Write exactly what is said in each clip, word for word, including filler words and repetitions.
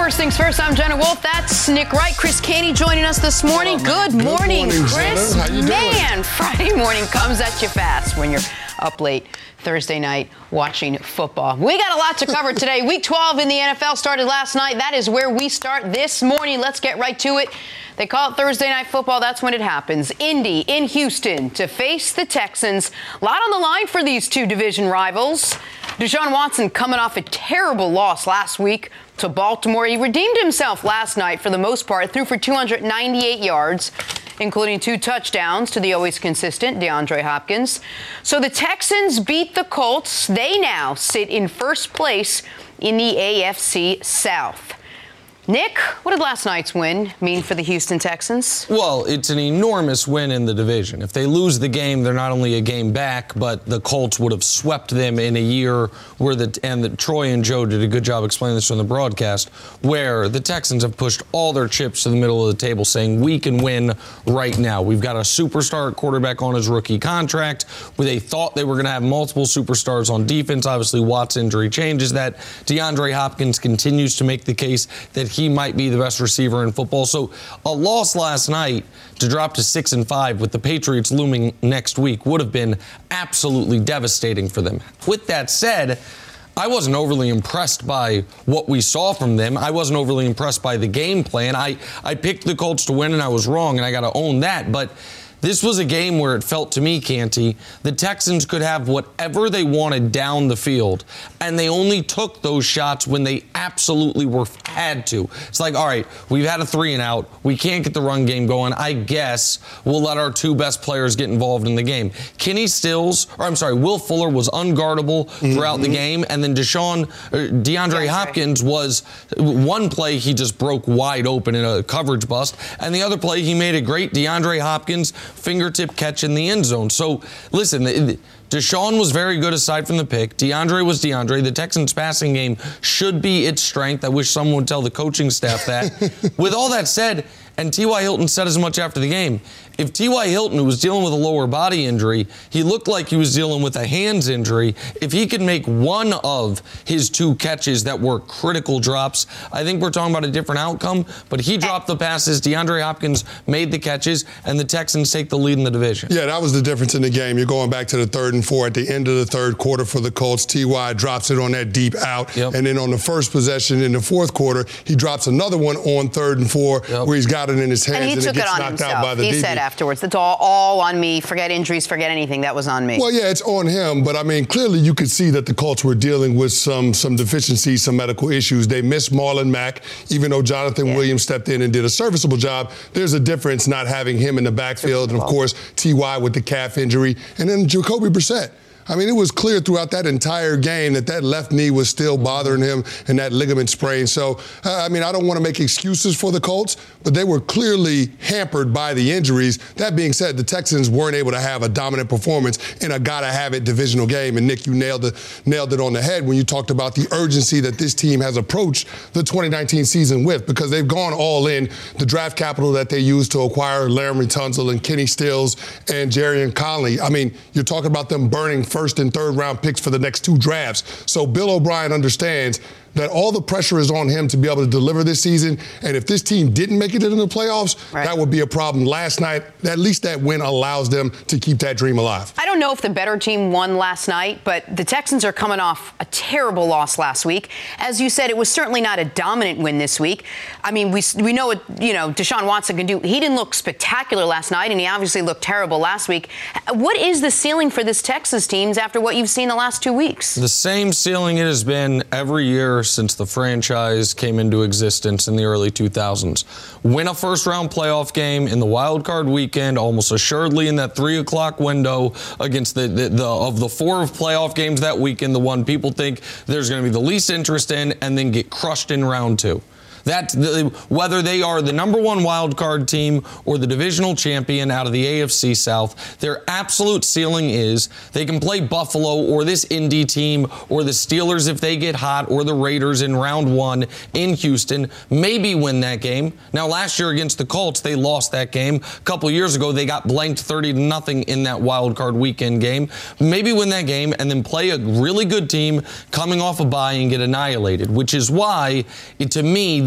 First things first, I'm Jenna Wolf. That's Nick Wright. Chris Caney joining us this morning. Good, Good morning, morning, Chris. How you doing? Man, Friday morning comes at you fast when you're up late Thursday night watching football. We got a lot to cover today. Week twelve in the N F L started last night. That is where we start this morning. Let's get right to it. They call it Thursday Night Football. That's when it happens. Indy in Houston to face the Texans. A lot on the line for these two division rivals. Deshaun Watson coming off a terrible loss last week to Baltimore. He redeemed himself last night for the most part, threw for two hundred ninety-eight yards, including two touchdowns to the always consistent DeAndre Hopkins. So the Texans beat the Colts. They now sit in first place in the A F C South. Nick, what did last night's win mean for the Houston Texans? Well, it's an enormous win in the division. If they lose the game, they're not only a game back, but the Colts would have swept them in a year where the and the, Troy and Joe did a good job explaining this on the broadcast, where the Texans have pushed all their chips to the middle of the table, saying we can win right now. We've got a superstar quarterback on his rookie contract, where they thought they were going to have multiple superstars on defense. Obviously, Watt's injury changes that. DeAndre Hopkins continues to make the case that he might be the best receiver in football. So a loss last night to drop to six and five with the Patriots looming next week would have been absolutely devastating for them. With that said, I wasn't overly impressed by what we saw from them. I wasn't overly impressed by the game plan. I, I picked the Colts to win, and I was wrong, and I got to own that. But this was a game where it felt to me, Canty, the Texans could have whatever they wanted down the field, and they only took those shots when they absolutely were had to. It's like, all right, we've had a three and out. We can't get the run game going. I guess we'll let our two best players get involved in the game. Kenny Stills, or I'm sorry, Will Fuller was unguardable throughout mm-hmm. the game, and then Deshaun, uh, DeAndre yeah, Hopkins right. was one play he just broke wide open in a coverage bust, and the other play he made a great DeAndre Hopkins fingertip catch in the end zone. So, listen, Deshaun was very good aside from the pick. DeAndre was DeAndre. The Texans' passing game should be its strength. I wish someone would tell the coaching staff that. With all that said, and T Y. Hilton said as much after the game, if T Y. Hilton, who was dealing with a lower body injury, he looked like he was dealing with a hands injury. If he could make one of his two catches that were critical drops, I think we're talking about a different outcome. But he dropped the passes. DeAndre Hopkins made the catches, and the Texans take the lead in the division. Yeah, that was the difference in the game. You're going back to the third and four at the end of the third quarter for the Colts. T Y drops it on that deep out. Yep. And then on the first possession in the fourth quarter, he drops another one on third and four yep. where he's got it in his hands and, he and took it gets it on knocked himself. out by the he D B. Said afterwards, that's all, all on me. Forget injuries, forget anything. That was on me. Well, yeah, it's on him. But, I mean, clearly you could see that the Colts were dealing with some some deficiencies, some medical issues. They missed Marlon Mack, even though Jonathan yeah. Williams stepped in and did a serviceable job. There's a difference not having him in the backfield. And, of course, T Y with the calf injury. And then Jacoby Brissett. I mean, it was clear throughout that entire game that that left knee was still bothering him and that ligament sprain. So, uh, I mean, I don't want to make excuses for the Colts, but they were clearly hampered by the injuries. That being said, the Texans weren't able to have a dominant performance in a gotta-have-it divisional game. And, Nick, you nailed it, nailed it on the head when you talked about the urgency that this team has approached the twenty nineteen season with, because they've gone all in. The draft capital that they used to acquire Laramie Tunsil and Kenny Stills and Jerrion Conley. I mean, you're talking about them burning first and third round picks for the next two drafts. So Bill O'Brien understands that all the pressure is on him to be able to deliver this season. And if this team didn't make it into the playoffs, right. that would be a problem. Last night, at least that win allows them to keep that dream alive. I don't know if the better team won last night, but the Texans are coming off a terrible loss last week. As you said, it was certainly not a dominant win this week. I mean, we we know what, you know, Deshaun Watson can do. He didn't look spectacular last night, and he obviously looked terrible last week. What is the ceiling for this Texas team after what you've seen the last two weeks? The same ceiling it has been every year since the franchise came into existence in the early two thousands. Win a first-round playoff game in the wild card weekend, almost assuredly in that three o'clock window against the, the, the of the four of playoff games that weekend, the one people think there's going to be the least interest in, and then get crushed in round two. That the, whether they are the number one wild card team or the divisional champion out of the A F C South, their absolute ceiling is they can play Buffalo or this Indy team or the Steelers if they get hot, or the Raiders in round one in Houston, maybe win that game. Now, last year against the Colts, they lost that game. A couple years ago, they got blanked thirty to nothing in that wild card weekend game. Maybe win that game and then play a really good team coming off a bye and get annihilated, which is why, it, to me, this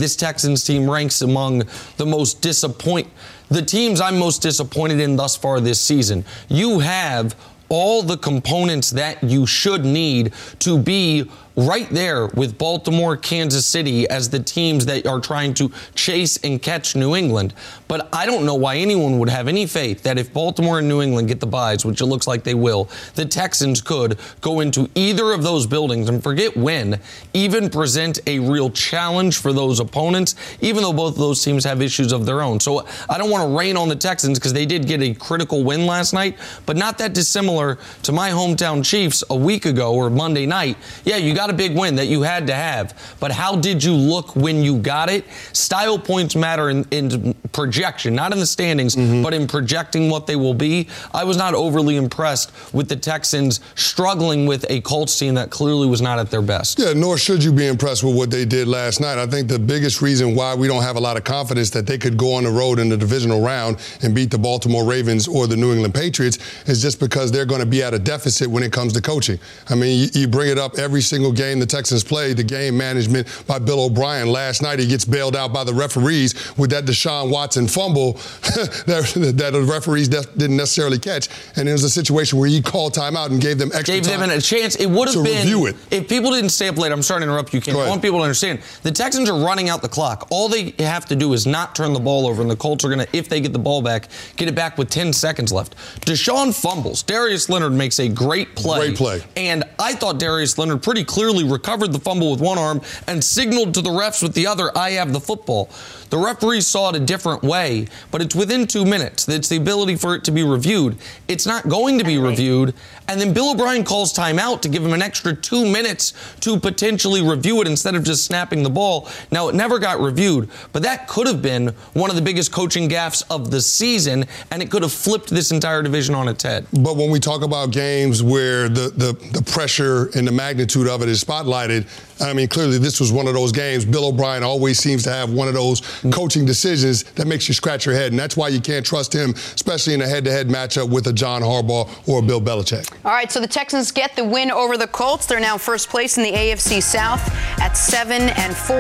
this Texans team ranks among the most disappoint, the teams I'm most disappointed in thus far this season. You have all the components that you should need to be right there with Baltimore, Kansas City as the teams that are trying to chase and catch New England. But I don't know why anyone would have any faith that if Baltimore and New England get the byes, which it looks like they will, the Texans could go into either of those buildings and forget when, even present a real challenge for those opponents, even though both of those teams have issues of their own. So I don't want to rain on the Texans because they did get a critical win last night, but not that dissimilar to my hometown Chiefs a week ago or Monday night. Yeah, you got a big win that you had to have, but how did you look when you got it? Style points matter in, in projection, not in the standings, mm-hmm. but in projecting what they will be. I was not overly impressed with the Texans struggling with a Colts team that clearly was not at their best. Yeah, nor should you be impressed with what they did last night. I think the biggest reason why we don't have a lot of confidence that they could go on the road in the divisional round and beat the Baltimore Ravens or the New England Patriots is just because they're going to be at a deficit when it comes to coaching. I mean, you, you bring it up every single game the Texans played, the game management by Bill O'Brien. Last night, he gets bailed out by the referees with that Deshaun Watson fumble that, that the referees didn't necessarily catch. And it was a situation where he called timeout and gave them extra gave time. Gave them a chance. It would have been, review it. If people didn't stay up late, I'm sorry to interrupt you, Ken. I want people to understand. The Texans are running out the clock. All they have to do is not turn the ball over, and the Colts are going to, if they get the ball back, get it back with ten seconds left. Deshaun fumbles. Darius Leonard makes a great play. Great play. And I thought Darius Leonard pretty clearly recovered the fumble with one arm and signaled to the refs with the other, I have the football. The referees saw it a different way, but it's within two minutes. It's the ability for it to be reviewed. It's not going to be reviewed. And then Bill O'Brien calls timeout to give him an extra two minutes to potentially review it instead of just snapping the ball. Now, it never got reviewed, but that could have been one of the biggest coaching gaffes of the season, and it could have flipped this entire division on its head. But when we talk about games where the, the, the pressure and the magnitude of it is spotlighted, I mean, clearly this was one of those games. Bill O'Brien always seems to have one of those coaching decisions that makes you scratch your head, and that's why you can't trust him, especially in a head-to-head matchup with a John Harbaugh or a Bill Belichick. All right, so the Texans get the win over the Colts. They're now first place in the A F C South at seven and four.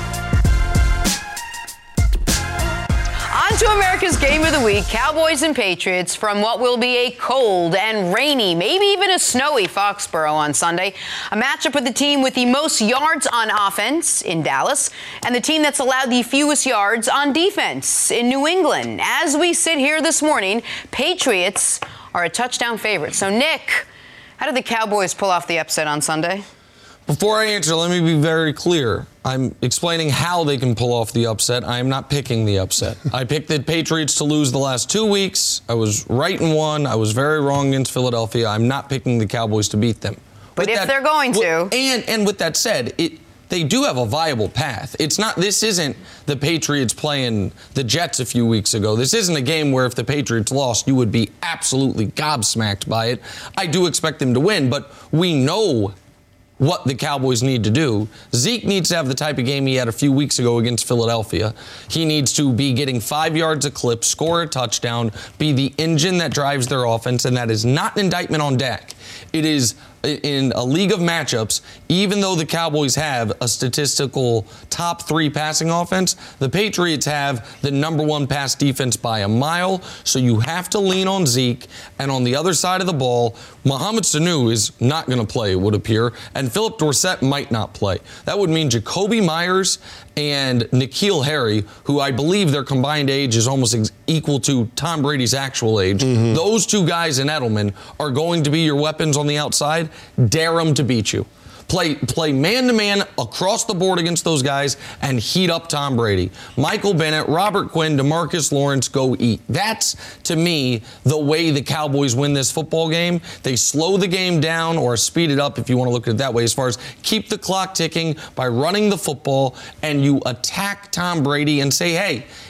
On to America's Game of the Week, Cowboys and Patriots from what will be a cold and rainy, maybe even a snowy Foxborough on Sunday. A matchup with the team with the most yards on offense in Dallas and the team that's allowed the fewest yards on defense in New England. As we sit here this morning, Patriots are a touchdown favorite. So, Nick, how did the Cowboys pull off the upset on Sunday? Before I answer, let me be very clear. I'm explaining how they can pull off the upset. I am not picking the upset. I picked the Patriots to lose the last two weeks. I was right in one. I was very wrong against Philadelphia. I'm not picking the Cowboys to beat them. But with if that, they're going to. And, and with that said, it they do have a viable path. It's not. This isn't the Patriots playing the Jets a few weeks ago. This isn't a game where if the Patriots lost, you would be absolutely gobsmacked by it. I do expect them to win, but we know what the Cowboys need to do. Zeke needs to have the type of game he had a few weeks ago against Philadelphia. He needs to be getting five yards a clip, score a touchdown, be the engine that drives their offense, and that is not an indictment on Dak. It is in a league of matchups, even though the Cowboys have a statistical top three passing offense, the Patriots have the number one pass defense by a mile. So you have to lean on Zeke. And on the other side of the ball, Mohamed Sanu is not going to play, it would appear, and Philip Dorsett might not play. That would mean Jacoby Myers and N'Keal Harry, who I believe their combined age is almost ex- equal to Tom Brady's actual age. Mm-hmm. Those two guys and Edelman are going to be your weapons on the outside. Dare them to beat you. Play play man-to-man across the board against those guys and heat up Tom Brady. Michael Bennett, Robert Quinn, DeMarcus Lawrence, go eat. That's, to me, the way the Cowboys win this football game. They slow the game down or speed it up, if you want to look at it that way, as far as keep the clock ticking by running the football, and you attack Tom Brady and say, hey,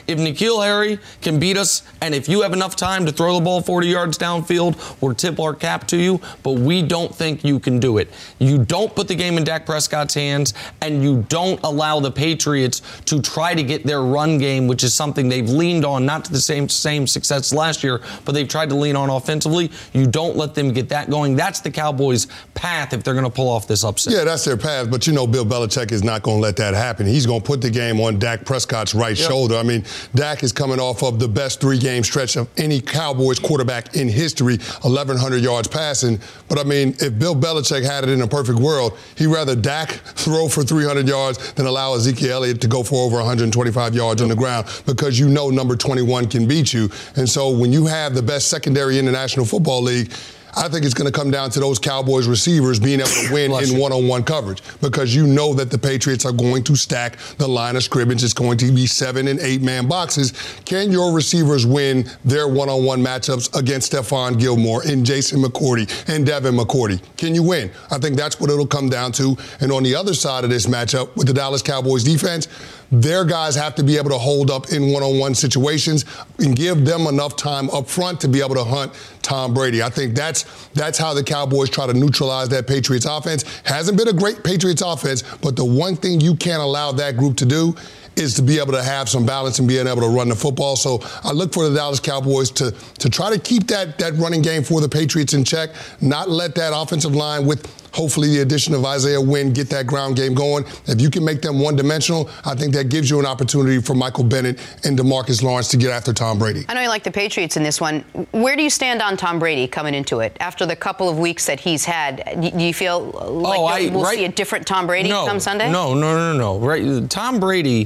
if N'Keal Harry can beat us, and if you have enough time to throw the ball forty yards downfield, we'll tip our cap to you, but we don't think you can do it. You don't put the game in Dak Prescott's hands, and you don't allow the Patriots to try to get their run game, which is something they've leaned on, not to the same same success last year, but they've tried to lean on offensively. You don't let them get that going. That's the Cowboys' path if they're going to pull off this upset. Yeah, that's their path, but you know Bill Belichick is not going to let that happen. He's going to put the game on Dak Prescott's right yep. shoulder. I mean, Dak is coming off of the best three-game stretch of any Cowboys quarterback in history, eleven hundred yards passing. But, I mean, if Bill Belichick had it in a perfect world, he'd rather Dak throw for three hundred yards than allow Ezekiel Elliott to go for over one hundred twenty-five yards on the ground, because you know number twenty-one can beat you. And so when you have the best secondary in the National Football League, I think it's going to come down to those Cowboys receivers being able to win in one-on-one coverage, because you know that the Patriots are going to stack the line of scrimmage. It's going to be seven and eight-man boxes. Can your receivers win their one-on-one matchups against Stephon Gilmore and Jason McCourty and Devin McCourty? Can you win? I think that's what it'll come down to. And on the other side of this matchup with the Dallas Cowboys defense, their guys have to be able to hold up in one-on-one situations and give them enough time up front to be able to hunt Tom Brady. I think that's that's how the Cowboys try to neutralize that Patriots offense. Hasn't been a great Patriots offense, but the one thing you can't allow that group to do is to be able to have some balance and being able to run the football. So I look for the Dallas Cowboys to to try to keep that, that running game for the Patriots in check, not let that offensive line with hopefully the addition of Isaiah Wynn get that ground game going. If you can make them one-dimensional, I think that gives you an opportunity for Michael Bennett and DeMarcus Lawrence to get after Tom Brady. I know you like the Patriots in this one. Where do you stand on Tom Brady coming into it? After the couple of weeks that he's had, do you feel like oh, I, we'll right, see a different Tom Brady no, come Sunday? No, no, no, no, no. Right, Tom Brady,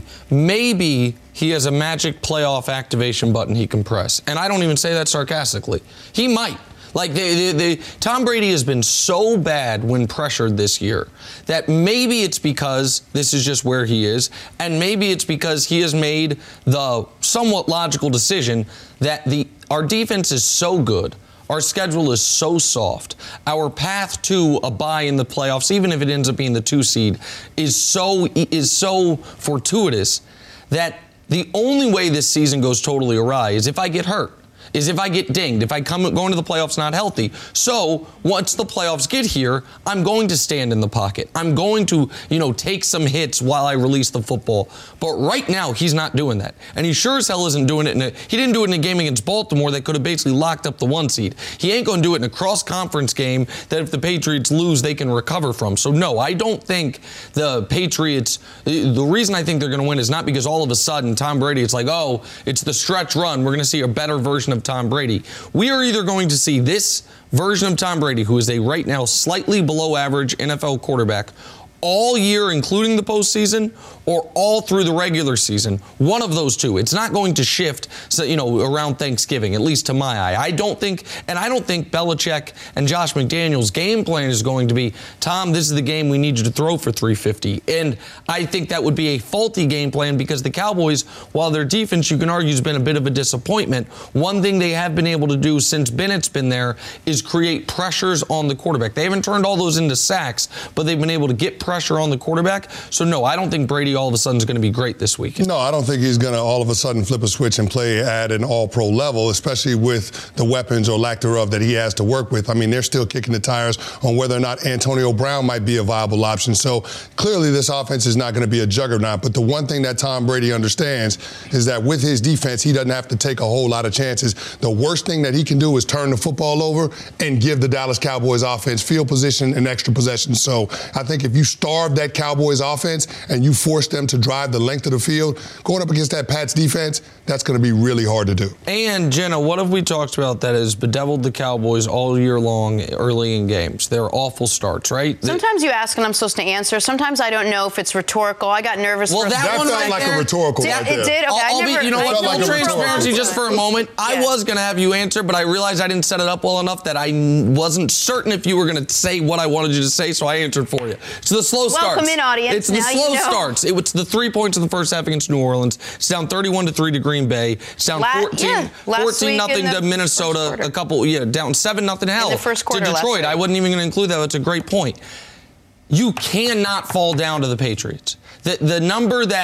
maybe he has a magic playoff activation button he can press. And I don't even say that sarcastically. He might. Like, they, they, they, Tom Brady has been so bad when pressured this year that maybe it's because this is just where he is, and maybe it's because he has made the somewhat logical decision that the our defense is so good, our schedule is so soft, our path to a bye in the playoffs, even if it ends up being the two seed, is so is so fortuitous that the only way this season goes totally awry is if I get hurt. Is if I get dinged, if I come going to the playoffs not healthy. So once the playoffs get here, I'm going to stand in the pocket. I'm going to, you know, take some hits while I release the football. But right now, he's not doing that. And he sure as hell isn't doing it in a, he didn't do it in a game against Baltimore that could have basically locked up the one seed. He ain't going to do it in a cross-conference game that if the Patriots lose, they can recover from. So no, I don't think the Patriots, the reason I think they're going to win is not because all of a sudden Tom Brady, it's like, oh, it's the stretch run. We're going to see a better version of Tom Brady. We are either going to see this version of Tom Brady, who is a right now slightly below average N F L quarterback, all year, including the postseason, or all through the regular season. One of those two. It's not going to shift, so, you know, around Thanksgiving, at least to my eye. I don't think, and I don't think Belichick and Josh McDaniels' game plan is going to be, Tom, this is the game we need you to throw for three fifty. And I think that would be a faulty game plan because the Cowboys, while their defense, you can argue, has been a bit of a disappointment, one thing they have been able to do since Bennett's been there is create pressures on the quarterback. They haven't turned all those into sacks, but they've been able to get pressure on the quarterback. So, no, I don't think Brady all of a sudden is going to be great this weekend. No, I don't think he's going to all of a sudden flip a switch and play at an all-pro level, especially with the weapons or lack thereof that he has to work with. I mean, they're still kicking the tires on whether or not Antonio Brown might be a viable option. So, clearly this offense is not going to be a juggernaut. But the one thing that Tom Brady understands is that with his defense, he doesn't have to take a whole lot of chances. The worst thing that he can do is turn the football over and give the Dallas Cowboys offense field position and extra possession. So, I think if you starve that Cowboys offense and you force them to drive the length of the field, going up against that Pats defense, that's going to be really hard to do. And, Jenna, what have we talked about that has bedeviled the Cowboys all year long early in games? They're awful starts, right? Sometimes you ask and I'm supposed to answer. Sometimes I don't know if it's rhetorical. I got nervous. Well, for that, that one felt right like there, a rhetorical did, right It there. did? Okay, I'll, I I'll never, be, you know I what, like full a transparency rhetorical. just for a moment. Yeah. I was going to have you answer, but I realized I didn't set it up well enough that I wasn't certain if you were going to say what I wanted you to say, so I answered for you. It's the slow starts. Welcome in, audience. It's the Now slow you know. starts. It was the three points in the first half against New Orleans. It's down thirty-one to three to Green Bay. It's down La- fourteen, yeah, last fourteen week nothing in the to Minnesota. first quarter. A couple, yeah, down seven nothing. Hell, the first quarter to last Detroit. week. I wasn't even going to include that. That's a great point. You cannot fall down to the Patriots. The the number that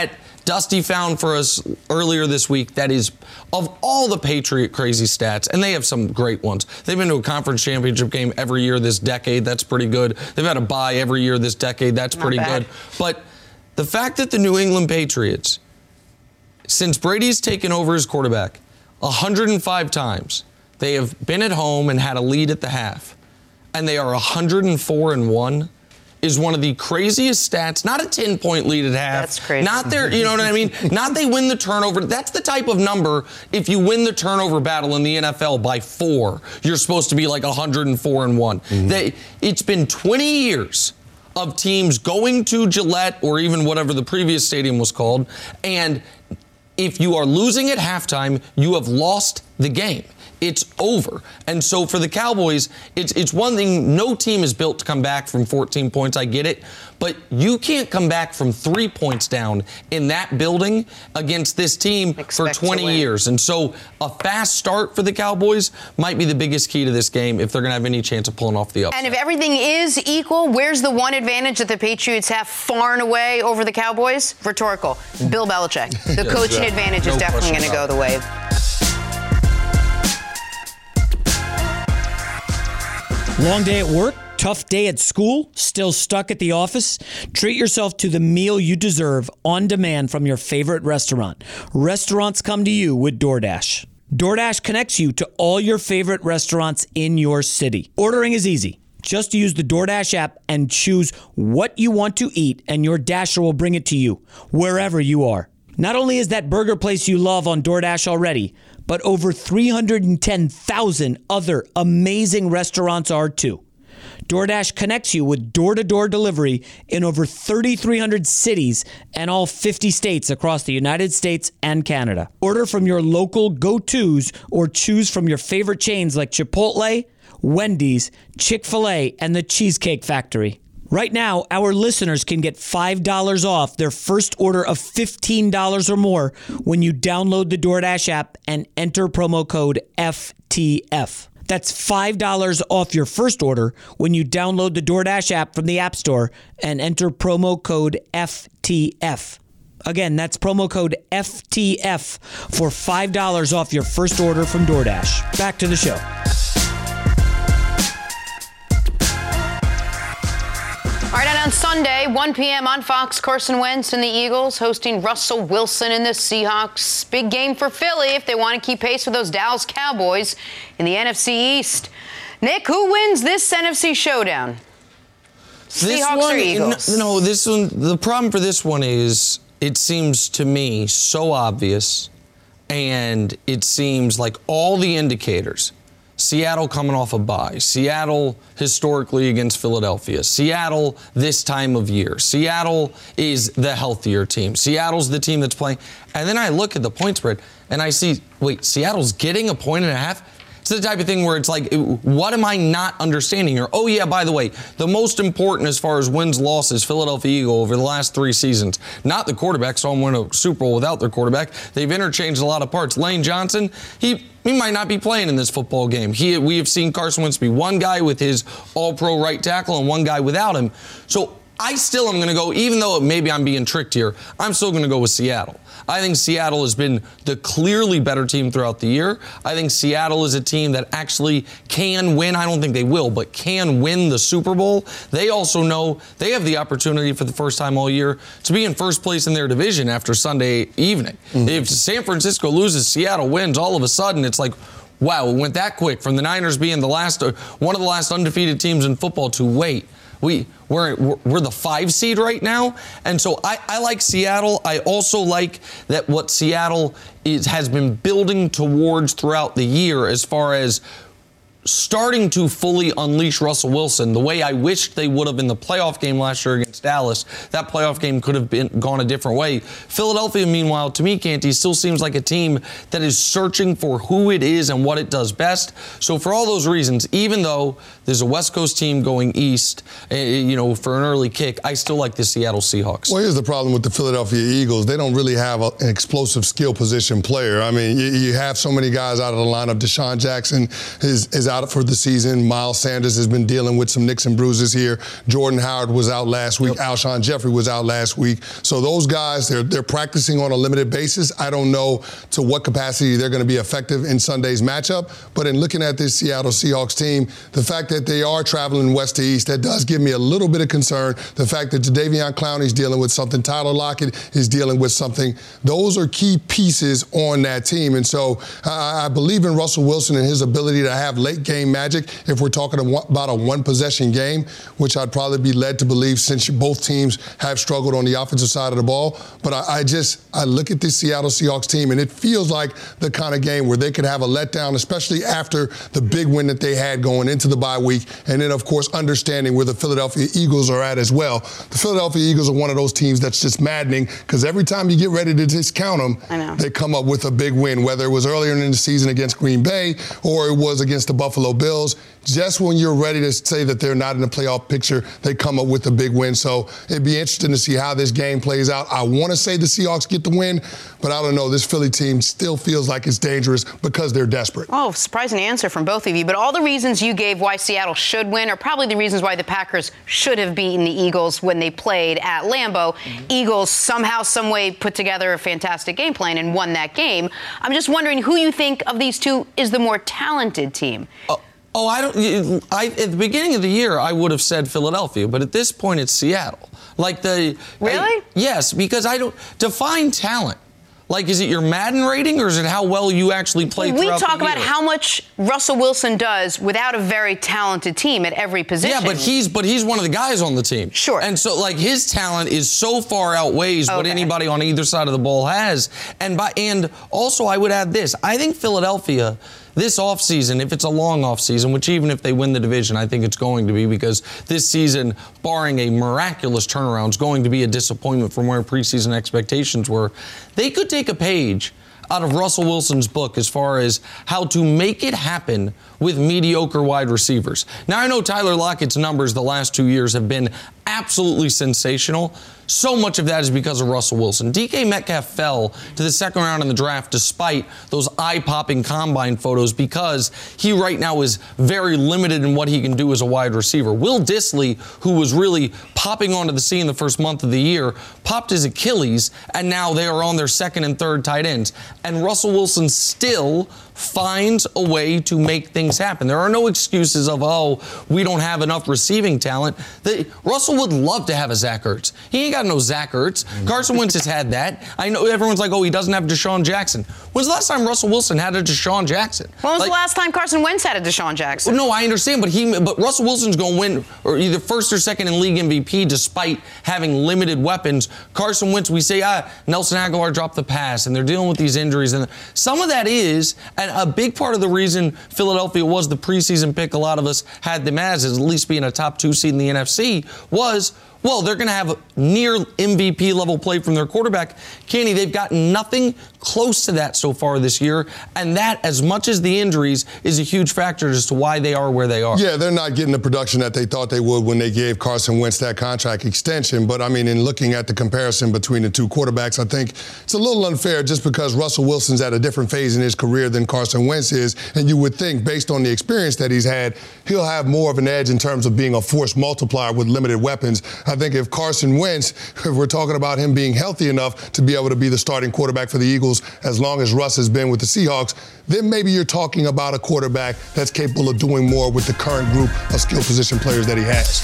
Dusty found for us earlier this week that is, of all the Patriot crazy stats, and they have some great ones. They've been to a conference championship game every year this decade. That's pretty good. They've had a bye every year this decade. That's Not pretty bad. good. But the fact that the New England Patriots, since Brady's taken over as quarterback, one hundred five times, they have been at home and had a lead at the half, and they are one hundred four and one, is one of the craziest stats. Not a ten-point lead at half. That's crazy. Not their, you know what I mean? Not they win the turnover. That's the type of number, if you win the turnover battle in the N F L by four, you're supposed to be like one hundred four and one. Mm-hmm. They, it's been twenty years of teams going to Gillette or even whatever the previous stadium was called, and if you are losing at halftime, you have lost the game. It's over. And so for the Cowboys, it's it's one thing, no team is built to come back from fourteen points, I get it, but you can't come back from three points down in that building against this team Expect for twenty years. And so a fast start for the Cowboys might be the biggest key to this game if they're going to have any chance of pulling off the upset. And if everything is equal, where's the one advantage that the Patriots have far and away over the Cowboys? Rhetorical. Bill Belichick. The Yes, coaching yeah. advantage is No definitely going question to go about the way. Long day at work, tough day at school, still stuck at the office? Treat yourself to the meal you deserve on demand from your favorite restaurant. Restaurants come to you with DoorDash. DoorDash connects you to all your favorite restaurants in your city. Ordering is easy. Just use the DoorDash app and choose what you want to eat, and your Dasher will bring it to you wherever you are. Not only is that burger place you love on DoorDash already, but over three hundred ten thousand other amazing restaurants are too. DoorDash connects you with door-to-door delivery in over thirty-three hundred cities and all fifty states across the United States and Canada. Order from your local go-tos or choose from your favorite chains like Chipotle, Wendy's, Chick-fil-A, and the Cheesecake Factory. Right now, our listeners can get five dollars off their first order of fifteen dollars or more when you download the DoorDash app and enter promo code F T F. That's five dollars off your first order when you download the DoorDash app from the App Store and enter promo code F T F. Again, that's promo code F T F for five dollars off your first order from DoorDash. Back to the show. All right, and on Sunday, one p.m. on Fox, Carson Wentz and the Eagles hosting Russell Wilson and the Seahawks. Big game for Philly if they want to keep pace with those Dallas Cowboys in the N F C East. Nick, who wins this N F C showdown? This Seahawks one, or Eagles? No, no, this one, the problem for this one is it seems to me so obvious, and it seems like all the indicators, Seattle coming off a bye, Seattle historically against Philadelphia, Seattle this time of year, Seattle is the healthier team, Seattle's the team that's playing, and then I look at the point spread and I see, wait, Seattle's getting a point and a half? It's the type of thing where it's like, what am I not understanding here? Oh, yeah, by the way, the most important as far as wins, losses, Philadelphia Eagle over the last three seasons, not the quarterback, saw them win a Super Bowl without their quarterback. They've interchanged a lot of parts. Lane Johnson, he he might not be playing in this football game. He, we have seen Carson Wentz be one guy with his all-pro right tackle and one guy without him. So I still am going to go, even though maybe I'm being tricked here, I'm still going to go with Seattle. I think Seattle has been the clearly better team throughout the year. I think Seattle is a team that actually can win. I don't think they will, but can win the Super Bowl. They also know they have the opportunity for the first time all year to be in first place in their division after Sunday evening. Mm-hmm. If San Francisco loses, Seattle wins, all of a sudden it's like, wow, it went that quick from the Niners being the last, one of the last undefeated teams in football to wait. We, we're, we're the five seed right now. And so I, I like Seattle. I also like that what Seattle is, has been building towards throughout the year as far as starting to fully unleash Russell Wilson the way I wished they would have in the playoff game last year against Dallas. That playoff game could have been gone a different way. Philadelphia, meanwhile, to me, Canty, still seems like a team that is searching for who it is and what it does best. So for all those reasons, even though there's a West Coast team going east, uh, you know, for an early kick, I still like the Seattle Seahawks. Well, here's the problem with the Philadelphia Eagles. They don't really have a, an explosive skill position player. I mean, you, you have so many guys out of the lineup. Deshaun Jackson is, is out for the season. Miles Sanders has been dealing with some nicks and bruises here. Jordan Howard was out last week. Yep. Alshon Jeffrey was out last week. So those guys, they're, they're practicing on a limited basis. I don't know to what capacity they're going to be effective in Sunday's matchup. But in looking at this Seattle Seahawks team, the fact that they are traveling west to east, that does give me a little bit of concern. The fact that Jadeveon Clowney's dealing with something, Tyler Lockett is dealing with something. Those are key pieces on that team. And so I, I believe in Russell Wilson and his ability to have late game magic if we're talking about a one possession game, which I'd probably be led to believe since both teams have struggled on the offensive side of the ball. But I, I just, I look at this Seattle Seahawks team and it feels like the kind of game where they could have a letdown, especially after the big win that they had going into the bye week. And then, of course, understanding where the Philadelphia Eagles are at as well. The Philadelphia Eagles are one of those teams that's just maddening because every time you get ready to discount them, I know. they come up with a big win, whether it was earlier in the season against Green Bay or it was against the Buffalo Bills. Just when you're ready to say that they're not in the playoff picture, they come up with a big win. So it'd be interesting to see how this game plays out. I want to say the Seahawks get the win, but I don't know. This Philly team still feels like it's dangerous because they're desperate. Oh, surprising answer from both of you. But all the reasons you gave why Seattle should win are probably the reasons why the Packers should have beaten the Eagles when they played at Lambeau. Mm-hmm. Eagles somehow, some way put together a fantastic game plan and won that game. I'm just wondering who you think of these two is the more talented team. Oh. Oh, I don't. I, at the beginning of the year, I would have said Philadelphia, but at this point, it's Seattle. Like the really? I, yes, because I don't define talent. Like, is it your Madden rating or is it how well you actually play? We talk the about year? how much Russell Wilson does without a very talented team at every position. Yeah, but he's but he's one of the guys on the team. Sure. And so, like, his talent is so far outweighs okay. what anybody on either side of the ball has. And by and also, I would add this: I think Philadelphia. This offseason, if it's a long offseason, which even if they win the division, I think it's going to be because this season, barring a miraculous turnaround, is going to be a disappointment from where preseason expectations were. They could take a page out of Russell Wilson's book as far as how to make it happen with mediocre wide receivers. Now, I know Tyler Lockett's numbers the last two years have been absolutely sensational. So much of that is because of Russell Wilson. D K Metcalf fell to the second round in the draft despite those eye-popping combine photos because he right now is very limited in what he can do as a wide receiver. Will Dissly, who was really popping onto the scene the first month of the year, popped his Achilles, and now they are on their second and third tight ends. And Russell Wilson still finds a way to make things happen. There are no excuses of, oh, we don't have enough receiving talent. The, Russell would love to have a Zach Ertz. He ain't got no Zach Ertz. Carson Wentz has had that. I know everyone's like, oh, he doesn't have Deshaun Jackson. When's the last time Russell Wilson had a Deshaun Jackson? When was like, the last time Carson Wentz had a Deshaun Jackson? No, I understand, but he, but Russell Wilson's going to win or either first or second in league M V P despite having limited weapons. Carson Wentz, we say, ah, Nelson Aguilar dropped the pass, and they're dealing with these injuries. And some of that is, and a big part of the reason Philadelphia was the preseason pick a lot of us had them as, is at least being a top two seed in the N F C, was, well, they're going to have near M V P level play from their quarterback. Kenny, they've gotten nothing close to that so far this year, and that, as much as the injuries, is a huge factor as to why they are where they are. Yeah, they're not getting the production that they thought they would when they gave Carson Wentz that contract extension. But, I mean, in looking at the comparison between the two quarterbacks, I think it's a little unfair just because Russell Wilson's at a different phase in his career than Carson Wentz is. And you would think, based on the experience that he's had, he'll have more of an edge in terms of being a force multiplier with limited weapons. I think if Carson Wentz, if we're talking about him being healthy enough to be able to be the starting quarterback for the Eagles as long as Russ has been with the Seahawks, then maybe you're talking about a quarterback that's capable of doing more with the current group of skill position players that he has.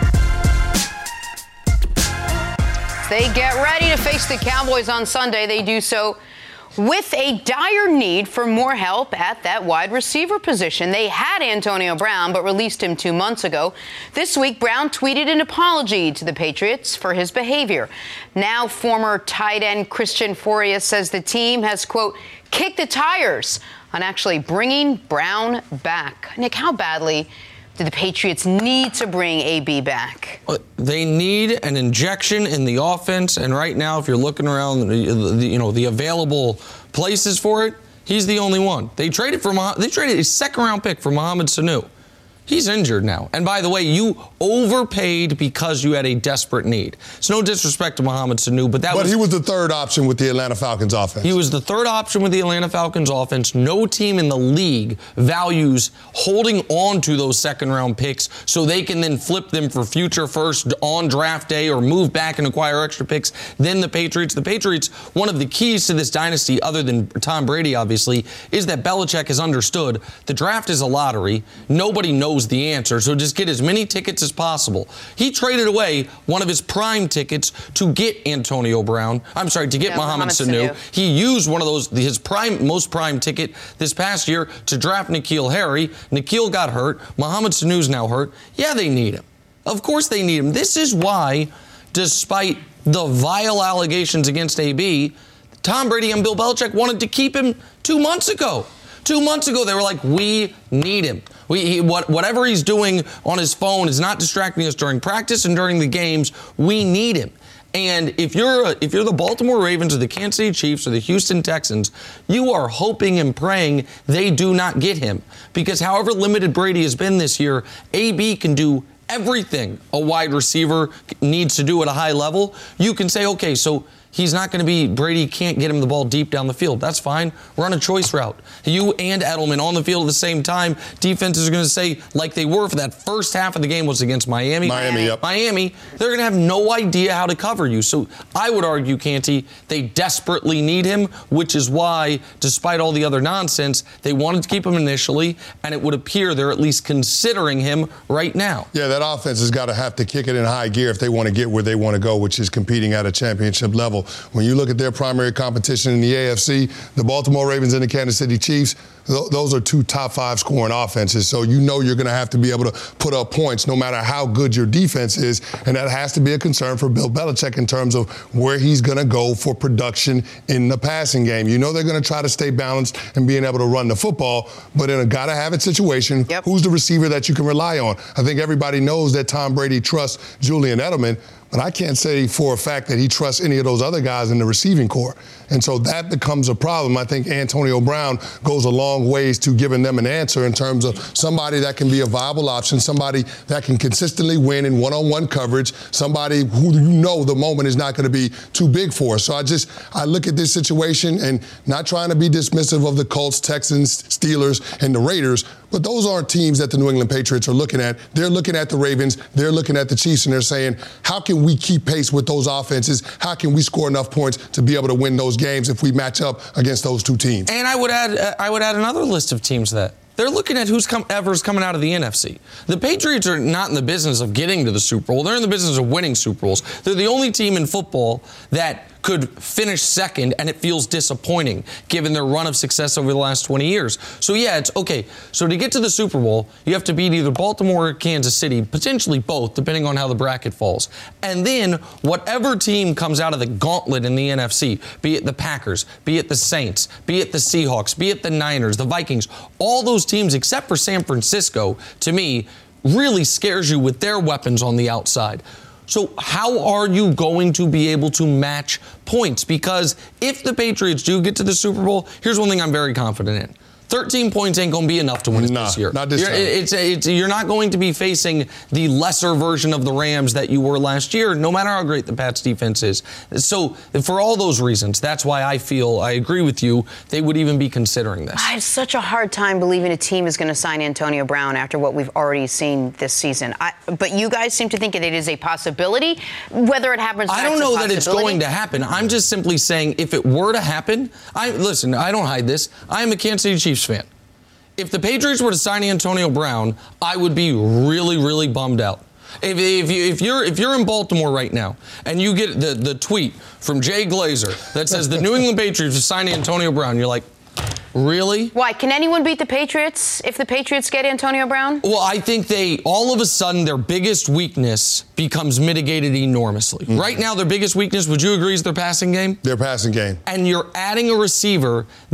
They get ready to face the Cowboys on Sunday. They do so with a dire need for more help at that wide receiver position. They had Antonio Brown, but released him two months ago. This week, Brown tweeted an apology to the Patriots for his behavior. Now, former tight end Christian Fauria says the team has, quote, kicked the tires on actually bringing Brown back. Nick, how badly do the Patriots need to bring A B back? They need an injection in the offense, and right now, if you're looking around, the, the, you know, the available places for it, he's the only one. They traded for they traded a second-round pick for Mohamed Sanu. He's injured now. And by the way, you overpaid because you had a desperate need. It's no disrespect to Mohamed Sanu, but that but was... But he was the third option with the Atlanta Falcons offense. He was the third option with the Atlanta Falcons offense. No team in the league values holding on to those second-round picks so they can then flip them for future first on draft day or move back and acquire extra picks than the Patriots. The Patriots, one of the keys to this dynasty, other than Tom Brady, obviously, is that Belichick has understood the draft is a lottery. Nobody knows the answer, so just get as many tickets as possible. He traded away one of his prime tickets to get Antonio Brown. I'm sorry, to get yeah, Mohamed Sanu. Sanu. He used one of those, his prime, most prime ticket this past year to draft N'Keal Harry. N'Keal got hurt. Mohamed Sanu's now hurt. Yeah, they need him. Of course they need him. This is why, despite the vile allegations against A B, Tom Brady and Bill Belichick wanted to keep him two months ago. Two months ago, they were like, we need him. We, he, what, whatever he's doing on his phone is not distracting us during practice and during the games. We need him. And if you're a, if you're the Baltimore Ravens or the Kansas City Chiefs or the Houston Texans, you are hoping and praying they do not get him. Because however limited Brady has been this year, A B can do everything a wide receiver needs to do at a high level. You can say, okay, so he's not going to be, Brady can't get him the ball deep down the field. That's fine. Run a choice route. You and Edelman on the field at the same time. Defenses are going to say, like they were for that first half of the game was against Miami. Miami, yep. Miami, they're going to have no idea how to cover you. So I would argue, Canty, they desperately need him, which is why, despite all the other nonsense, they wanted to keep him initially, and it would appear they're at least considering him right now. Yeah, that offense has got to have to kick it in high gear if they want to get where they want to go, which is competing at a championship level. When you look at their primary competition in the A F C, the Baltimore Ravens and the Kansas City Chiefs, th- those are two top five scoring offenses. So you know you're going to have to be able to put up points no matter how good your defense is. And that has to be a concern for Bill Belichick in terms of where he's going to go for production in the passing game. You know they're going to try to stay balanced and being able to run the football, but in a gotta-have-it situation, yep. who's the receiver that you can rely on? I think everybody knows that Tom Brady trusts Julian Edelman, but I can't say for a fact that he trusts any of those other guys in the receiving corps. And so that becomes a problem. I think Antonio Brown goes a long ways to giving them an answer in terms of somebody that can be a viable option, somebody that can consistently win in one-on-one coverage, somebody who you know the moment is not going to be too big for. So I just, I look at this situation and not trying to be dismissive of the Colts, Texans, Steelers, and the Raiders, but those aren't teams that the New England Patriots are looking at. They're looking at the Ravens, they're looking at the Chiefs, and they're saying, how can we keep pace with those offenses? How can we score enough points to be able to win those games if we match up against those two teams? And I would add, uh, I would add another list of teams that they're looking at who's come, ever's coming out of the N F C. The Patriots are not in the business of getting to the Super Bowl. They're in the business of winning Super Bowls. They're the only team in football that could finish second, and it feels disappointing given their run of success over the last twenty years. So, yeah, it's okay. So to get to the Super Bowl, you have to beat either Baltimore or Kansas City, potentially both, depending on how the bracket falls. And then whatever team comes out of the gauntlet in the N F C, be it the Packers, be it the Saints, be it the Seahawks, be it the Niners, the Vikings, all those teams except for San Francisco, to me, really scares you with their weapons on the outside. So how are you going to be able to match points? Because if the Patriots do get to the Super Bowl, here's one thing I'm very confident in. thirteen points ain't going to be enough to win it nah, this year. Not this you're, time. It's, it's, you're not going to be facing the lesser version of the Rams that you were last year, no matter how great the Pats defense is. So for all those reasons, that's why I feel, I agree with you, they would even be considering this. I have such a hard time believing a team is going to sign Antonio Brown after what we've already seen this season. I, but you guys seem to think that it is a possibility. Whether it happens, I don't know that it's going to happen. I'm just simply saying if it were to happen, I listen, I don't hide this. I am a Kansas City Chiefs fan. If the Patriots were to sign Antonio Brown, I would be really, really bummed out. If, if, you, if you're if you're in Baltimore right now and you get the, the tweet from Jay Glazer that says the New England Patriots are signing Antonio Brown, you're like, really? Why? Can anyone beat the Patriots if the Patriots get Antonio Brown? Well, I think they, all of a sudden, their biggest weakness becomes mitigated enormously. Mm-hmm. Right now, their biggest weakness, would you agree, is their passing game? Their passing game. And you're adding a receiver that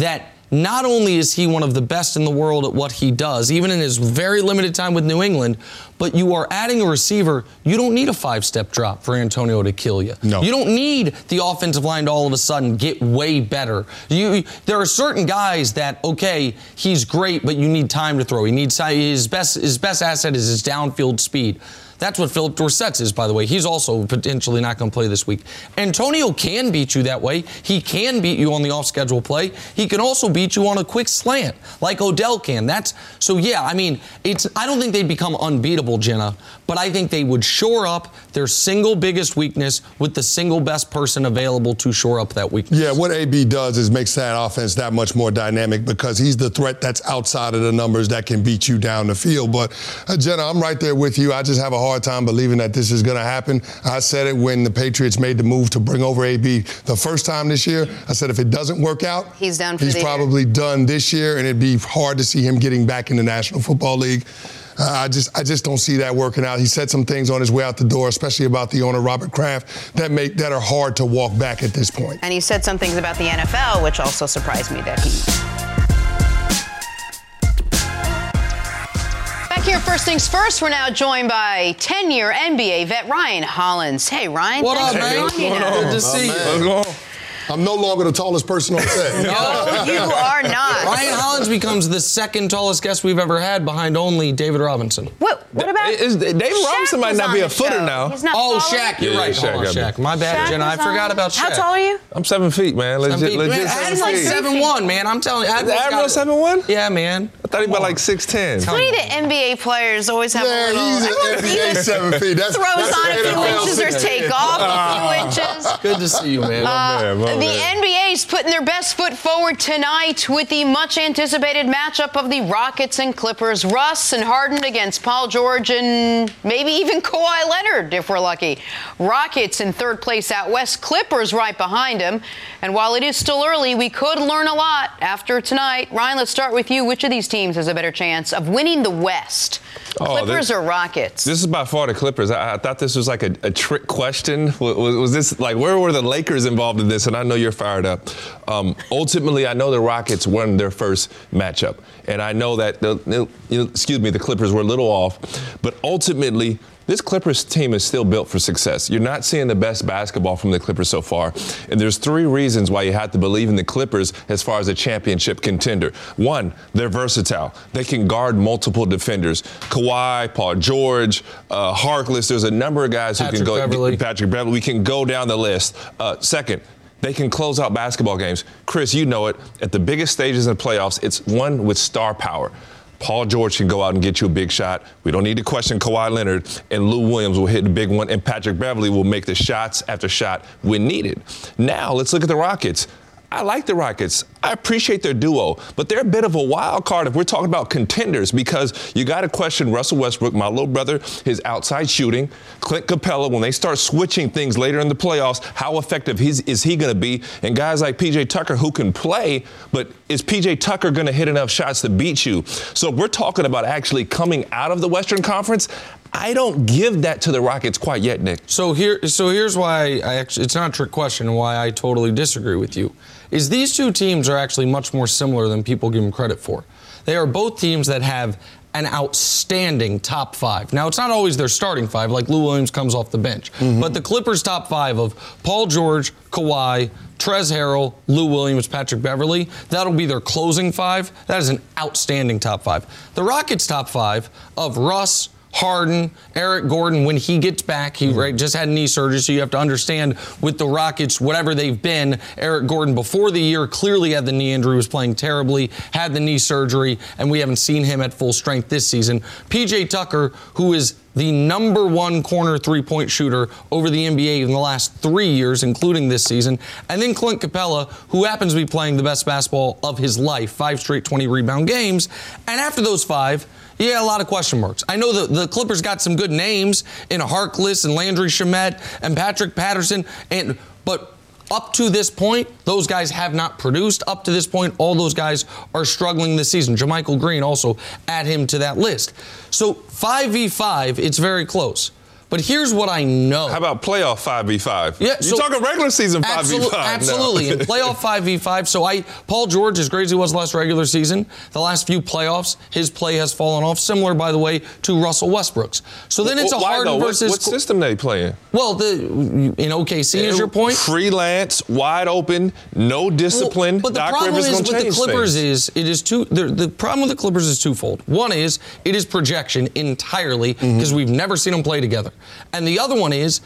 not only is he one of the best in the world at what he does, even in his very limited time with New England, but you are adding a receiver. You don't need a five-step drop for Antonio to kill you. No. You don't need the offensive line to all of a sudden get way better. You, there are certain guys that, okay, he's great, but you need time to throw. He needs his best. His best asset is his downfield speed. That's what Philip Dorsett's is, by the way. He's also potentially not going to play this week. Antonio can beat you that way. He can beat you on the off-schedule play. He can also beat you on a quick slant, like Odell can. That's so. Yeah, I mean, it's. I don't think they'd become unbeatable, Jenna, but I think they would shore up their single biggest weakness with the single best person available to shore up that weakness. Yeah, what A B does is makes that offense that much more dynamic because he's the threat that's outside of the numbers that can beat you down the field. But uh, Jenna, I'm right there with you. I just have a hard time believing that this is going to happen. I said it when the Patriots made the move to bring over A B the first time this year. I said if it doesn't work out, he's done for he's the probably year. done this year, and it'd be hard to see him getting back in the National Football League. Uh, I just I just don't see that working out. He said some things on his way out the door, especially about the owner, Robert Kraft, that make that are hard to walk back at this point. And he said some things about the N F L, which also surprised me that he... Here, first things first, we're now joined by ten-year N B A vet Ryan Hollins. Hey, Ryan. What up, man? What's going on? Good to see you. What's going on? I'm no longer the tallest person on set. No, you are not. Ryan Hollins becomes the second tallest guest we've ever had, behind only David Robinson. What, what about is, David Shaq Robinson might not be a footer show. now. He's not Oh, taller? Shaq, you're Yeah, right. Shaq Hold on, got Shaq. My bad, Shaq Jenna. I was forgot on. about Shaq. How tall are you? I'm seven feet, man. Legit, Seven feet. legit Man, seven Adam's like feet. seven one, man. I'm telling you. Is Admiral seven one? Yeah, man. I thought he was about like six ten. It's funny that N B A players always have Yeah, a little... he's an N B A seven feet. That's, throws that's on a an few N F L inches or six. take off a few inches. Good to see you, man. Uh, man, my the man. N B A's putting their best foot forward tonight with the much-anticipated matchup of the Rockets and Clippers. Russ and Harden against Paul George and maybe even Kawhi Leonard, if we're lucky. Rockets in third place out west, Clippers right behind him. And while it is still early, we could learn a lot after tonight. Ryan, let's start with you. Which of these teams has a better chance of winning the West? Oh, Clippers this, or Rockets? This is by far the Clippers. I, I thought this was like a, a trick question. Was, was, was this like where were the Lakers involved in this? And I know you're fired up. Um, ultimately, I know the Rockets won their first matchup, and I know that the, the you know, excuse me, the Clippers were a little off, but ultimately, this Clippers team is still built for success. You're not seeing the best basketball from the Clippers so far. And there's three reasons why you have to believe in the Clippers as far as a championship contender. One, they're versatile. They can guard multiple defenders. Kawhi, Paul George, uh, Harkless. There's a number of guys who Patrick can go. Beverly. Patrick Beverly. We can go down the list. Uh, second, they can close out basketball games. Chris, you know it. At the biggest stages of the playoffs, it's one with star power. Paul George can go out and get you a big shot. We don't need to question Kawhi Leonard, and Lou Williams will hit the big one, and Patrick Beverly will make the shots after shot when needed. Now, let's look at the Rockets. I like the Rockets. I appreciate their duo, but they're a bit of a wild card if we're talking about contenders because you got to question Russell Westbrook, my little brother, his outside shooting. Clint Capella, when they start switching things later in the playoffs, how effective is, is he going to be? And guys like P J Tucker who can play, but is P J Tucker going to hit enough shots to beat you? So if we're talking about actually coming out of the Western Conference, I don't give that to the Rockets quite yet, Nick. So here, so here's why I actually, it's not a trick question, why I totally disagree with you, is these two teams are actually much more similar than people give them credit for. They are both teams that have an outstanding top five. Now, it's not always their starting five, like Lou Williams comes off the bench. Mm-hmm. But the Clippers' top five of Paul George, Kawhi, Trez Harrell, Lou Williams, Patrick Beverly, that'll be their closing five. That is an outstanding top five. The Rockets' top five of Russ, Harden, Eric Gordon, when he gets back, he right, just had knee surgery, so you have to understand with the Rockets, whatever they've been, Eric Gordon before the year clearly had the knee injury, was playing terribly, had the knee surgery, and we haven't seen him at full strength this season. P J Tucker, who is the number one corner three-point shooter over the N B A in the last three years, including this season. And then Clint Capella, who happens to be playing the best basketball of his life, five straight twenty-rebound games. And after those five, yeah, a lot of question marks. I know the, the Clippers got some good names in Harkless and Landry Shamet and Patrick Patterson, and but up to this point, those guys have not produced. Up to this point, all those guys are struggling this season. JaMychal Green also add him to that list. So five v five, it's very close. But here's what I know. How about playoff five v five? Yeah, You're so talking regular season five v five. Absolutely. In playoff five v five. So I, Paul George, as great as he was last regular season, the last few playoffs, his play has fallen off. Similar, by the way, to Russell Westbrook's. So then it's a Why, Harden though? versus. What, what system they playing? Well, the in O K C is your point. Freelance, wide open, no discipline. Well, but the Doc problem Rivers is gonna with the change Clippers things. is it is two. The, the problem with the Clippers is twofold. One is it is projection entirely because mm-hmm. we've never seen them play together, and the other one is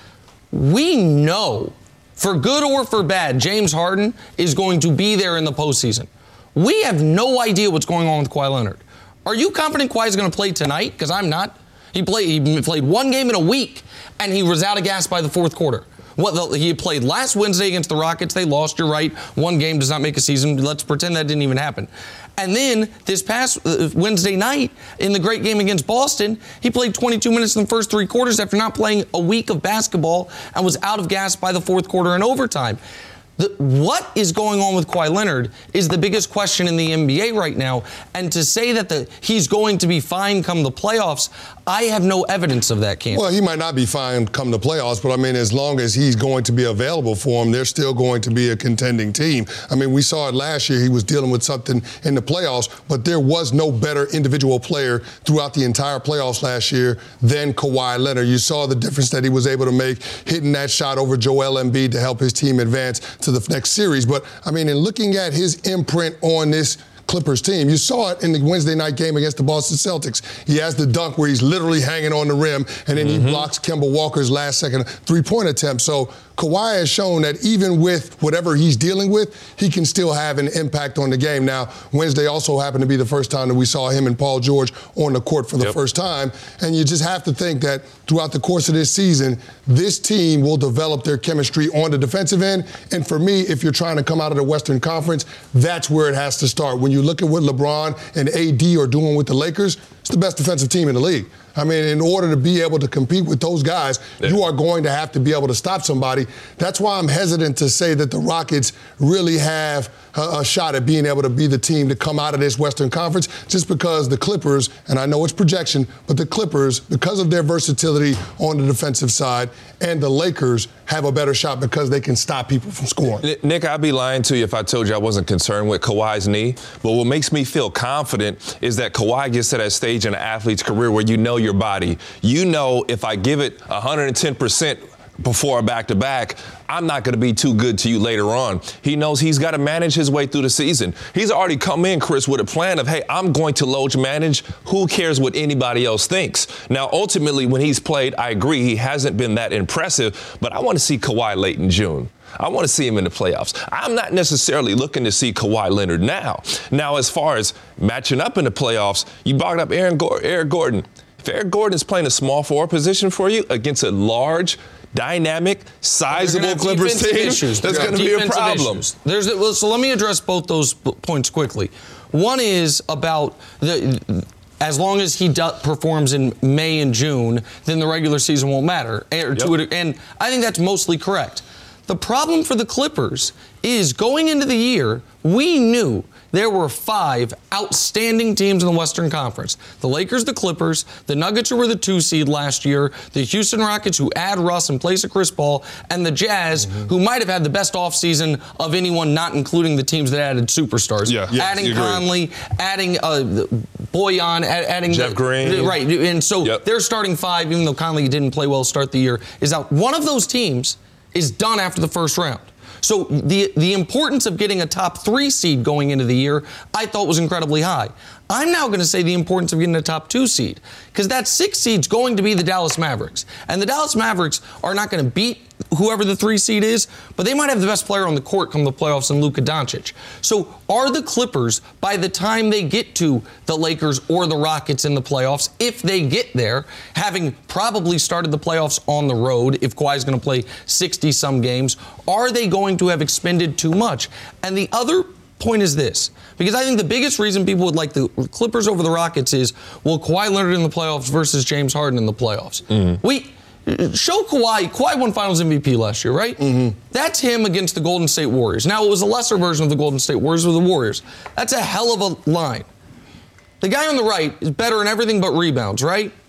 we know, for good or for bad, James Harden is going to be there in the postseason. We have no idea what's going on with Kawhi Leonard. Are you confident Kawhi is going to play tonight? Because I'm not. He played. He played one game in a week, and he was out of gas by the fourth quarter. What the, he played last Wednesday against the Rockets. They lost. You're right. One game does not make a season. Let's pretend that didn't even happen. And then this past Wednesday night in the great game against Boston, he played twenty-two minutes in the first three quarters after not playing a week of basketball and was out of gas by the fourth quarter in overtime. The, what is going on with Kawhi Leonard is the biggest question in the N B A right now. And to say that the, he's going to be fine come the playoffs, I have no evidence of that, Cam. Well, he might not be fine come the playoffs, but I mean, as long as he's going to be available for him, they're still going to be a contending team. I mean, we saw it last year. He was dealing with something in the playoffs, but there was no better individual player throughout the entire playoffs last year than Kawhi Leonard. You saw the difference that he was able to make, hitting that shot over Joel Embiid to help his team advance to the next series. But, I mean, in looking at his imprint on this Clippers team, you saw it in the Wednesday night game against the Boston Celtics. He has the dunk where he's literally hanging on the rim, and then mm-hmm. he blocks Kemba Walker's last second three-point attempt. So Kawhi has shown that even with whatever he's dealing with, he can still have an impact on the game. Now, Wednesday also happened to be the first time that we saw him and Paul George on the court for the yep. first time. And you just have to think that throughout the course of this season, this team will develop their chemistry on the defensive end. And for me, if you're trying to come out of the Western Conference, that's where it has to start. When you look at what LeBron and A D are doing with the Lakers, it's the best defensive team in the league. I mean, in order to be able to compete with those guys, yeah. you are going to have to be able to stop somebody. That's why I'm hesitant to say that the Rockets really have a, a shot at being able to be the team to come out of this Western Conference, just because the Clippers, and I know it's projection, but the Clippers, because of their versatility on the defensive side, and the Lakers have a better shot because they can stop people from scoring. Nick, I'd be lying to you if I told you I wasn't concerned with Kawhi's knee. But what makes me feel confident is that Kawhi gets to that stage in an athlete's career where you know your body. You know, if I give it one hundred ten percent before a back-to-back, I'm not going to be too good to you later on. He knows he's got to manage his way through the season. He's already come in, Chris, with a plan of, hey, I'm going to load manage. Who cares what anybody else thinks? Now, ultimately, when he's played, I agree, he hasn't been that impressive, but I want to see Kawhi late in June. I want to see him in the playoffs. I'm not necessarily looking to see Kawhi Leonard now. Now, as far as matching up in the playoffs, you brought up Aaron Go- Eric Gordon. If Eric Gordon is playing a small forward position for you against a large, dynamic, sizable Clippers team, issues. that's going to be a problem. There's a, so let me address both those points quickly. One is about the as long as he do, performs in May and June, then the regular season won't matter. And, yep. and I think that's mostly correct. The problem for the Clippers is going into the year, we knew there were five outstanding teams in the Western Conference. The Lakers, the Clippers, the Nuggets, who were the two seed last year, the Houston Rockets, who add Russ in place of Chris Paul, and the Jazz, mm-hmm. who might have had the best offseason of anyone, not including the teams that added superstars. Yeah, yes, adding Conley, adding uh, Boyan, adding Jeff the, Green. Right, and so yep. their starting five, even though Conley didn't play well to start the year, is out. One of those teams is done after the first round. So the the importance of getting a top three seed going into the year, I thought was incredibly high. I'm now going to say the importance of getting a top two seed, because that six seed's going to be the Dallas Mavericks. And the Dallas Mavericks are not going to beat whoever the three seed is, but they might have the best player on the court come the playoffs in Luka Doncic. So are the Clippers, by the time they get to the Lakers or the Rockets in the playoffs, if they get there, having probably started the playoffs on the road, if Kawhi's going to play sixty-some games, are they going to have expended too much? And the other point is this, because I think the biggest reason people would like the Clippers over the Rockets is, well, Kawhi Leonard in the playoffs versus James Harden in the playoffs. Mm-hmm. We show Kawhi. Kawhi won Finals M V P last year, right? Mm-hmm. That's him against the Golden State Warriors. Now, it was a lesser version of the Golden State Warriors with the Warriors. That's a hell of a line. The guy on the right is better in everything but rebounds, right?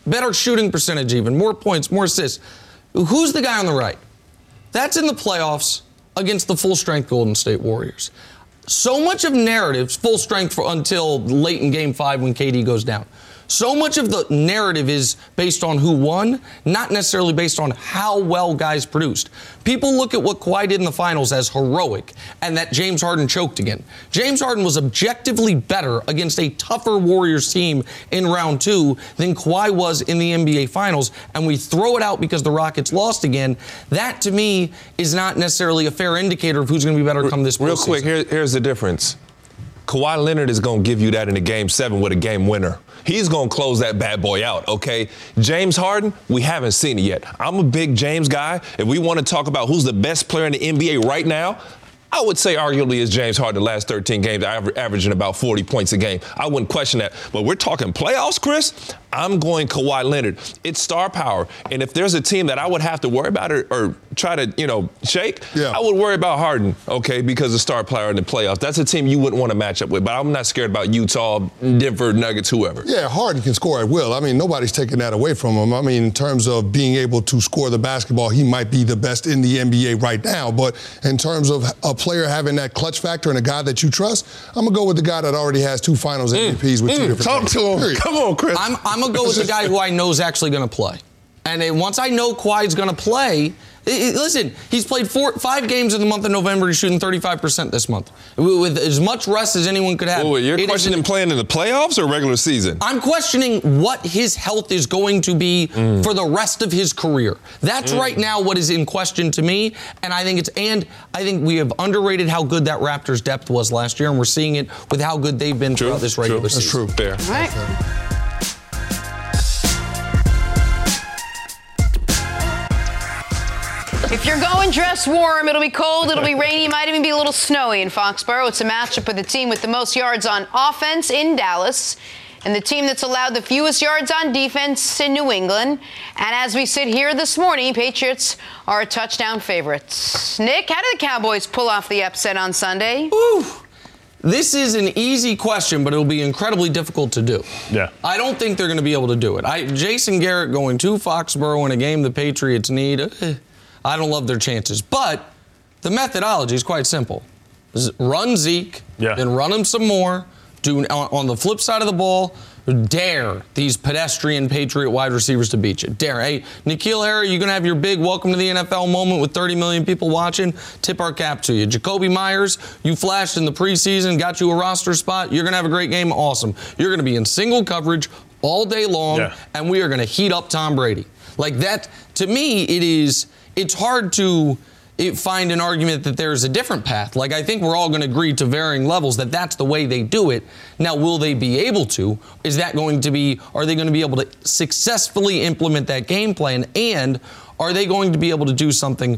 better shooting percentage even, more points, more assists. Who's the guy on the right? That's in the playoffs against the full-strength Golden State Warriors. So much of narratives, full strength for until late in game five when K D goes down. So much of the narrative is based on who won, not necessarily based on how well guys produced. People look at what Kawhi did in the finals as heroic and that James Harden choked again. James Harden was objectively better against a tougher Warriors team in round two than Kawhi was in the N B A finals, and we throw it out because the Rockets lost again. That, to me, is not necessarily a fair indicator of who's going to be better come this Real postseason. quick, here, here's the difference. Kawhi Leonard is going to give you that in a game seven with a game winner. He's going to close that bad boy out, okay? James Harden, we haven't seen it yet. I'm a big James guy. If we want to talk about who's the best player in the N B A right now, I would say arguably is James Harden the last thirteen games, aver- averaging about forty points a game. I wouldn't question that. But we're talking playoffs, Chris. I'm going Kawhi Leonard. It's star power. And if there's a team that I would have to worry about or, or try to, you know, shake, yeah. I would worry about Harden, okay, because of star power in the playoffs. That's a team you wouldn't want to match up with. But I'm not scared about Utah, Denver, Nuggets, whoever. Yeah, Harden can score at will. I mean, nobody's taking that away from him. I mean, in terms of being able to score the basketball, he might be the best in the N B A right now. But in terms of a player having that clutch factor and a guy that you trust, I'm going to go with the guy that already has two finals M V Ps mm, with two mm, different Talk teams. to him. Period. Come on, Chris. I'm, I'm going to go with the guy who I know is actually going to play. And then once I know Kawhi's going to play, it, it, listen, he's played four, five games in the month of November. He's shooting thirty-five percent this month with as much rest as anyone could have. Wait, wait, you're it questioning playing in the playoffs or regular season? I'm questioning what his health is going to be mm. for the rest of his career. That's mm. right now what is in question to me. And I think it's, and I think we have underrated how good that Raptors depth was last year. And we're seeing it with how good they've been true, throughout this regular true. season. That's true. Fair. All right. If you're going dress warm, it'll be cold, it'll be rainy, might even be a little snowy in Foxborough. It's a matchup with the team with the most yards on offense in Dallas and the team that's allowed the fewest yards on defense in New England. And as we sit here this morning, Patriots are touchdown favorites. Nick, how did the Cowboys pull off the upset on Sunday? Ooh. This is an easy question, but it'll be incredibly difficult to do. Yeah. I don't think they're going to be able to do it. I, Jason Garrett going to Foxborough in a game the Patriots need, eh, I don't love their chances. But the methodology is quite simple. Run Zeke, yeah. then run him some more. Do on, on the flip side of the ball, dare these pedestrian Patriot wide receivers to beat you. Dare. Hey, N'Keal Harry, you're going to have your big welcome to the N F L moment with thirty million people watching. Tip our cap to you. Jacoby Myers, you flashed in the preseason, got you a roster spot. You're going to have a great game. Awesome. You're going to be in single coverage all day long, yeah. and we are going to heat up Tom Brady. Like that, to me, it is, it's hard to It find an argument that there's a different path. Like, I think we're all going to agree to varying levels that that's the way they do it. Now, will they be able to? Is that going to be, are they going to be able to successfully implement that game plan? And are they going to be able to do something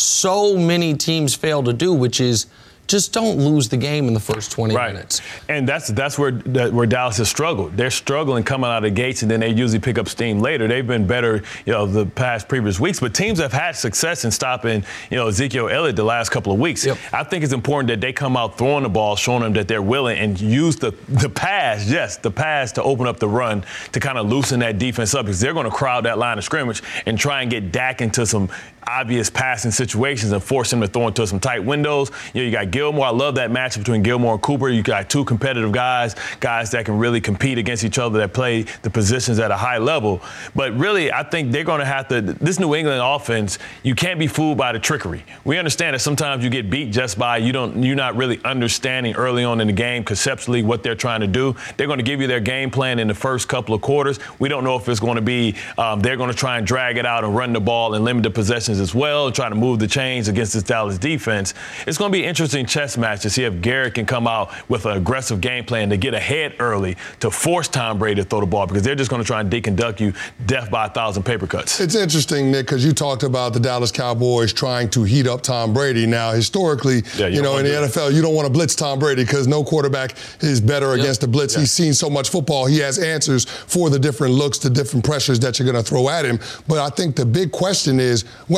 so many teams fail to do, which is just don't lose the game in the first twenty right. minutes. And that's that's where where Dallas has struggled. They're struggling coming out of the gates, and then they usually pick up steam later. They've been better, you know, the past previous weeks. But teams have had success in stopping, you know, Ezekiel Elliott the last couple of weeks. Yep. I think it's important that they come out throwing the ball, showing them that they're willing, and use the the pass, yes, the pass to open up the run to kind of loosen that defense up, because they're going to crowd that line of scrimmage and try and get Dak into some obvious passing situations and force him to throw into some tight windows. You know, you got Gilmore. I love that matchup between Gilmore and Cooper. You got two competitive guys, guys that can really compete against each other, that play the positions at a high level. But really, I think they're going to have to, this New England offense, you can't be fooled by the trickery. We understand that sometimes you get beat just by you don't, you're not really understanding early on in the game conceptually what they're trying to do. They're going to give you their game plan in the first couple of quarters. We don't know if it's going to be, um, they're going to try and drag it out and run the ball and limit the possessions as well, trying to move the chains against this Dallas defense. It's going to be an interesting chess match to see if Garrett can come out with an aggressive game plan to get ahead early to force Tom Brady to throw the ball, because they're just going to try and deconduct you death by a thousand paper cuts. It's interesting, Nick, because you talked about the Dallas Cowboys trying to heat up Tom Brady. Now, historically, yeah, you, you know, in the N F L, you don't want to blitz Tom Brady because no quarterback is better yep. against the blitz. Yep. He's seen so much football. He has answers for the different looks, the different pressures that you're going to throw at him. But I think the big question is whether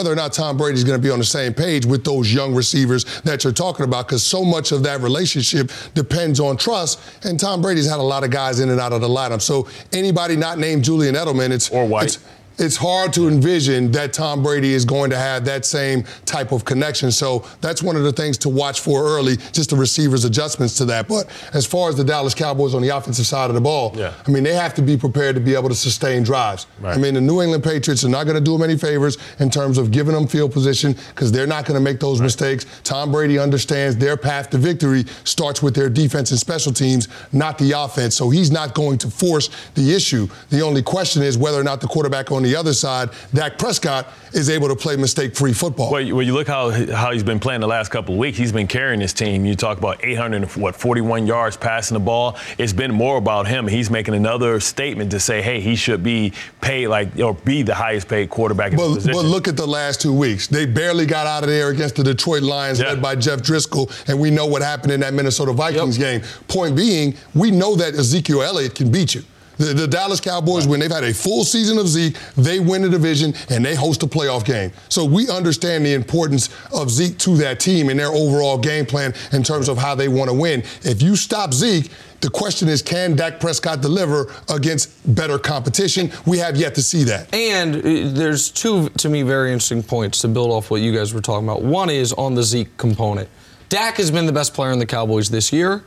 whether or not Tom Brady's going to be on the same page with those young receivers that you're talking about, because so much of that relationship depends on trust. And Tom Brady's had a lot of guys in and out of the lineup. So anybody not named Julian Edelman, it's or White. It's, It's hard to envision that Tom Brady is going to have that same type of connection. So that's one of the things to watch for early, just the receivers' adjustments to that. But as far as the Dallas Cowboys on the offensive side of the ball, yeah. I mean, they have to be prepared to be able to sustain drives. Right. I mean, the New England Patriots are not going to do them any favors in terms of giving them field position because they're not going to make those right. mistakes. Tom Brady understands their path to victory starts with their defense and special teams, not the offense. So he's not going to force the issue. The only question is whether or not the quarterback on the other side, Dak Prescott, is able to play mistake-free football. Well, you, well, you look how how he's been playing the last couple of weeks. He's been carrying his team. You talk about eight hundred, what, forty-one yards passing the ball. It's been more about him. He's making another statement to say, hey, he should be paid like or be the highest-paid quarterback in but, the position. But look at the last two weeks. They barely got out of there against the Detroit Lions, yeah. led by Jeff Driscoll, and we know what happened in that Minnesota Vikings yep. game. Point being, we know that Ezekiel Elliott can beat you. The, the Dallas Cowboys, when they've had a full season of Zeke, they win the division and they host a playoff game. So we understand the importance of Zeke to that team and their overall game plan in terms of how they want to win. If you stop Zeke, the question is, can Dak Prescott deliver against better competition? We have yet to see that. And there's two, to me, very interesting points to build off what you guys were talking about. One is on the Zeke component. Dak has been the best player in the Cowboys this year.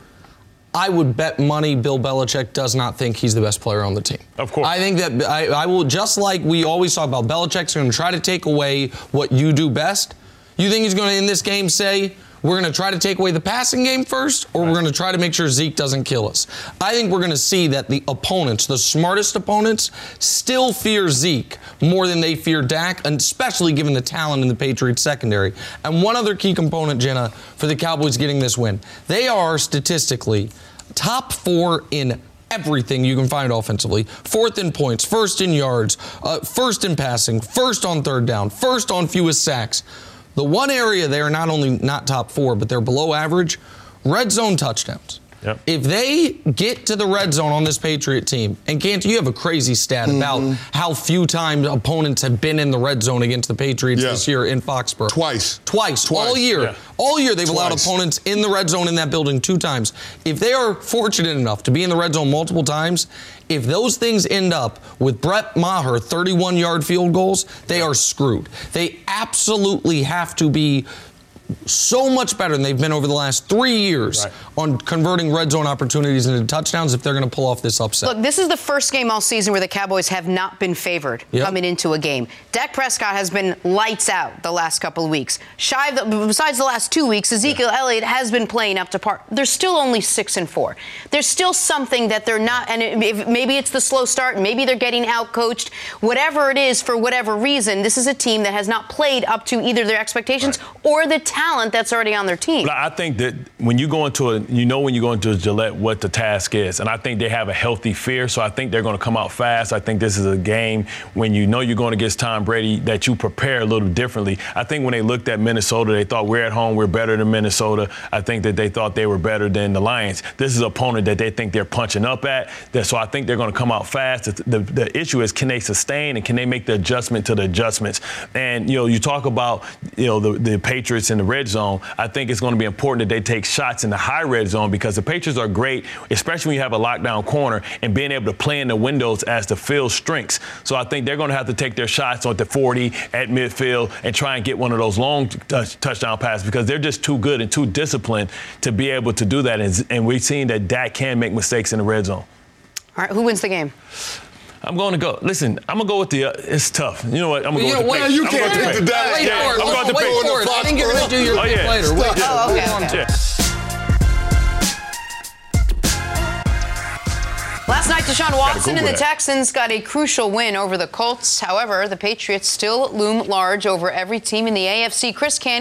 I would bet money Bill Belichick does not think he's the best player on the team. Of course. I think that I, I will, just like we always talk about, Belichick's going to try to take away what you do best. You think he's going to, in this game, say, we're going to try to take away the passing game first, or right. we're going to try to make sure Zeke doesn't kill us? I think we're going to see that the opponents, the smartest opponents, still fear Zeke more than they fear Dak, and especially given the talent in the Patriots secondary. And one other key component, Jenna, for the Cowboys getting this win. They are statistically top four in everything you can find offensively. Fourth in points, first in yards, uh, first in passing, first on third down, first on fewest sacks. The one area they are not only not top four, but they're below average, red zone touchdowns. Yep. If they get to the red zone on this Patriot team, and Canty, you have a crazy stat mm-hmm. about how few times opponents have been in the red zone against the Patriots yeah. this year in Foxborough. Twice. Twice. Twice. All year. Yeah. All year they've Twice. allowed opponents in the red zone in that building two times. If they are fortunate enough to be in the red zone multiple times, if those things end up with Brett Maher thirty-one-yard field goals, they are screwed. They absolutely have to be so much better than they've been over the last three years right. on converting red zone opportunities into touchdowns if they're going to pull off this upset. Look, this is the first game all season where the Cowboys have not been favored yep. coming into a game. Dak Prescott has been lights out the last couple of weeks. Shy of the, besides the last two weeks, Ezekiel yeah. Elliott has been playing up to par. They're still only six and four. There's still something that they're not, and it, if, maybe it's the slow start, maybe they're getting out-coached. Whatever it is, for whatever reason, this is a team that has not played up to either their expectations right. or the talent that's already on their team. But I think that when you go into a, you know when you go into a Gillette what the task is, and I think they have a healthy fear, so I think they're going to come out fast. I think this is a game when you know you're going against Tom Brady that you prepare a little differently. I think when they looked at Minnesota, they thought we're at home, we're better than Minnesota. I think that they thought they were better than the Lions. This is an opponent that they think they're punching up at, so I think they're going to come out fast. The, the, the issue is, can they sustain and can they make the adjustment to the adjustments? And, you know, you talk about, you know, the, the Patriots in the red zone. I think it's going to be important that they take shots in the high red zone because the Patriots are great, especially when you have a lockdown corner and being able to play in the windows as the field shrinks. So I think they're going to have to take their shots on the forty at midfield and try and get one of those long touch, touchdown passes because they're just too good and too disciplined to be able to do that. And, and we've seen that Dak can make mistakes in the red zone. All right, who wins the game? I'm going to go. Listen, I'm going to go with the, uh, it's tough. You know what? I'm going to go with the Patriots. You can't pick the Dak. Wait yeah, for it. I'm going to Wait pick for it. I think you're going to do your oh, pick yeah. later. Wait. Oh, okay, okay. Yeah. Last night, Deshaun Watson and the Texans got a crucial win over the Colts. However, the Patriots still loom large over every team in the A F C. Chris Canty,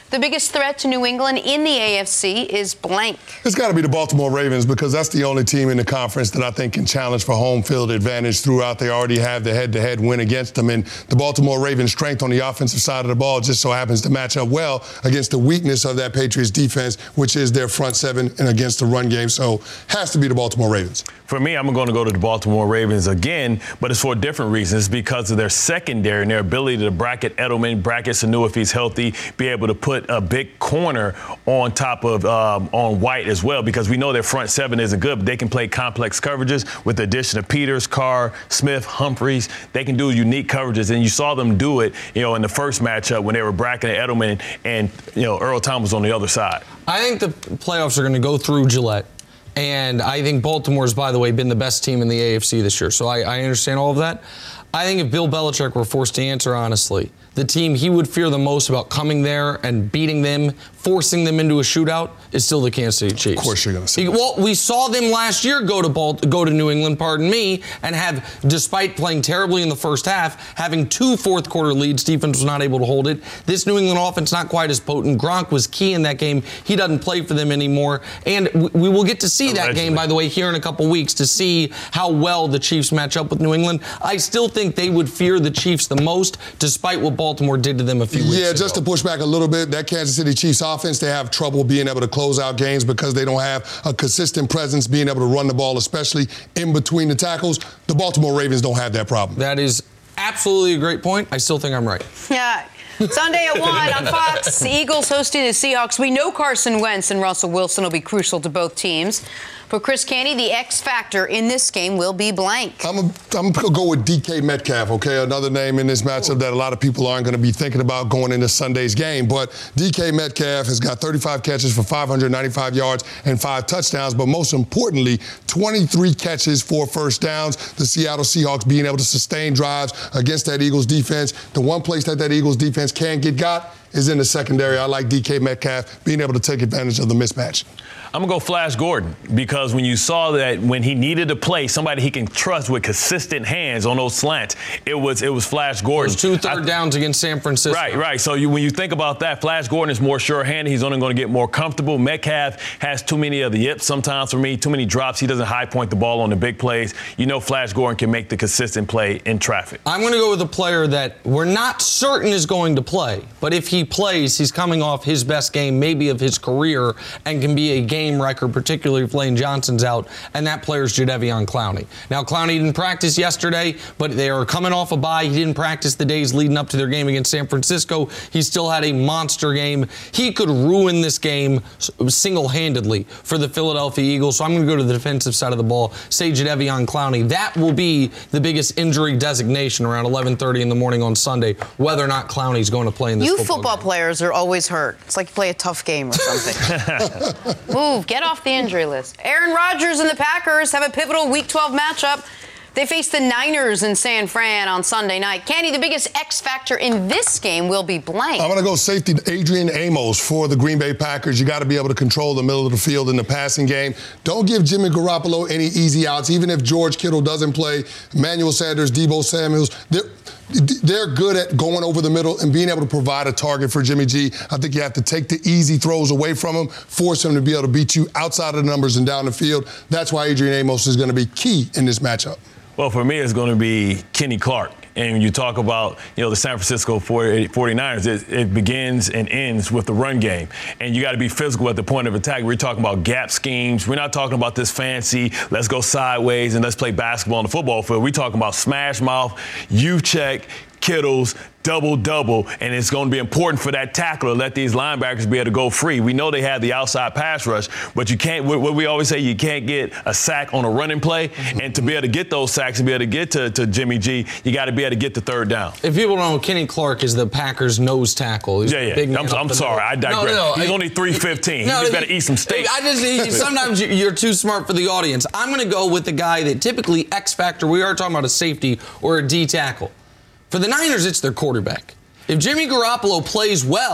the biggest threat to New England in the A F C is blank. It's got to be the Baltimore Ravens because that's the only team in the conference that I think can challenge for home field advantage throughout. They already have the head-to-head win against them. And the Baltimore Ravens' strength on the offensive side of the ball just so happens to match up well against the weakness of that Patriots defense, which is their front seven and against the run game. So has to be the Baltimore Ravens. For me, I'm going to go to the Baltimore Ravens again, but it's for different reasons because of their secondary and their ability to bracket Edelman, bracket Sanu if he's healthy, be able to put a big corner on top of um, on White as well, because we know their front seven isn't good, but they can play complex coverages with the addition of Peters, Carr, Smith, Humphreys. They can do unique coverages, and you saw them do it, you know, in the first matchup when they were bracketing Edelman and, you know, Earl Thomas on the other side. I think the playoffs are going to go through Gillette. And I think Baltimore's, by the way, been the best team in the A F C this year. So I, I understand all of that. I think if Bill Belichick were forced to answer honestly, the team he would fear the most about coming there and beating them, forcing them into a shootout, is still the Kansas City Chiefs. Of course you're going to say that. Well, we saw them last year go to Bal- go to New England, pardon me, and have, despite playing terribly in the first half, having two fourth quarter leads, defense was not able to hold it. This New England offense not quite as potent. Gronk was key in that game. He doesn't play for them anymore. And we, we will get to see Allegedly. that game, by the way, here in a couple weeks to see how well the Chiefs match up with New England. I still think they would fear the Chiefs the most, despite what Baltimore did to them a few weeks Yeah, ago. just to push back a little bit, that Kansas City Chiefs offense, they have trouble being able to close out games because they don't have a consistent presence being able to run the ball, especially in between the tackles. The Baltimore Ravens don't have that problem. That is absolutely a great point. I still think I'm right. Yeah. Sunday at one on Fox, the Eagles hosting the Seahawks. We know Carson Wentz and Russell Wilson will be crucial to both teams. But Chris Canty, the X factor in this game will be blank. I'm going to go with D K Metcalf, okay? Another name in this matchup that a lot of people aren't going to be thinking about going into Sunday's game. But D K Metcalf has got thirty-five catches for five hundred ninety-five yards and five touchdowns. But most importantly, twenty-three catches for first downs. The Seattle Seahawks being able to sustain drives against that Eagles defense. The one place that that Eagles defense can get got is in the secondary. I like D K Metcalf being able to take advantage of the mismatch. I'm going to go Flash Gordon because when you saw that when he needed to play somebody he can trust with consistent hands on those slants, it was it was Flash Gordon. Those two third I, downs against San Francisco. Right, right. So you, when you think about that, Flash Gordon is more sure-handed. He's only going to get more comfortable. Metcalf has too many of the yips sometimes for me, too many drops. He doesn't high point the ball on the big plays. You know Flash Gordon can make the consistent play in traffic. I'm going to go with a player that we're not certain is going to play, but if he plays, he's coming off his best game maybe of his career and can be a game record, particularly if Lane Johnson's out, and that player's Jadeveon Clowney. Now, Clowney didn't practice yesterday, but they are coming off a bye. He didn't practice the days leading up to their game against San Francisco. He still had a monster game. He could ruin this game single-handedly for the Philadelphia Eagles, so I'm going to go to the defensive side of the ball, say Jadeveon Clowney. That will be the biggest injury designation around eleven thirty in the morning on Sunday, whether or not Clowney's going to play in this You football, football game. players are always hurt. It's like you play a tough game or something. Move, get off the injury list. Aaron Rodgers and the Packers have a pivotal Week twelve matchup. They face the Niners in San Fran on Sunday night. Candy, the biggest X factor in this game will be blank. I'm going to go safety Adrian Amos for the Green Bay Packers. You got to be able to control the middle of the field in the passing game. Don't give Jimmy Garoppolo any easy outs. Even if George Kittle doesn't play, Emmanuel Sanders, Deebo Samuels, they're, they're good at going over the middle and being able to provide a target for Jimmy G. I think you have to take the easy throws away from him, force him to be able to beat you outside of the numbers and down the field. That's why Adrian Amos is going to be key in this matchup. Well, for me, it's going to be Kenny Clark. And when you talk about, you know, the San Francisco forty-niners, it, it begins and ends with the run game. And you got to be physical at the point of attack. We're talking about gap schemes. We're not talking about this fancy, let's go sideways and let's play basketball on the football field. We're talking about smash mouth, you check, Kittles, double-double, and it's going to be important for that tackler to let these linebackers be able to go free. We know they have the outside pass rush, but you can't, what we always say, you can't get a sack on a running play, mm-hmm. and to be able to get those sacks and be able to get to, to Jimmy G, you got to be able to get the third down. If people don't know, Kenny Clark is the Packers' nose tackle. He's yeah, yeah. Big I'm, I'm sorry, I digress. No, no, no. He's I, only three fifteen. No, he better eat some steak. I just, sometimes you're too smart for the audience. I'm going to go with the guy that typically X factor, we are talking about a safety or a D tackle. For the Niners, it's their quarterback. If Jimmy Garoppolo plays well,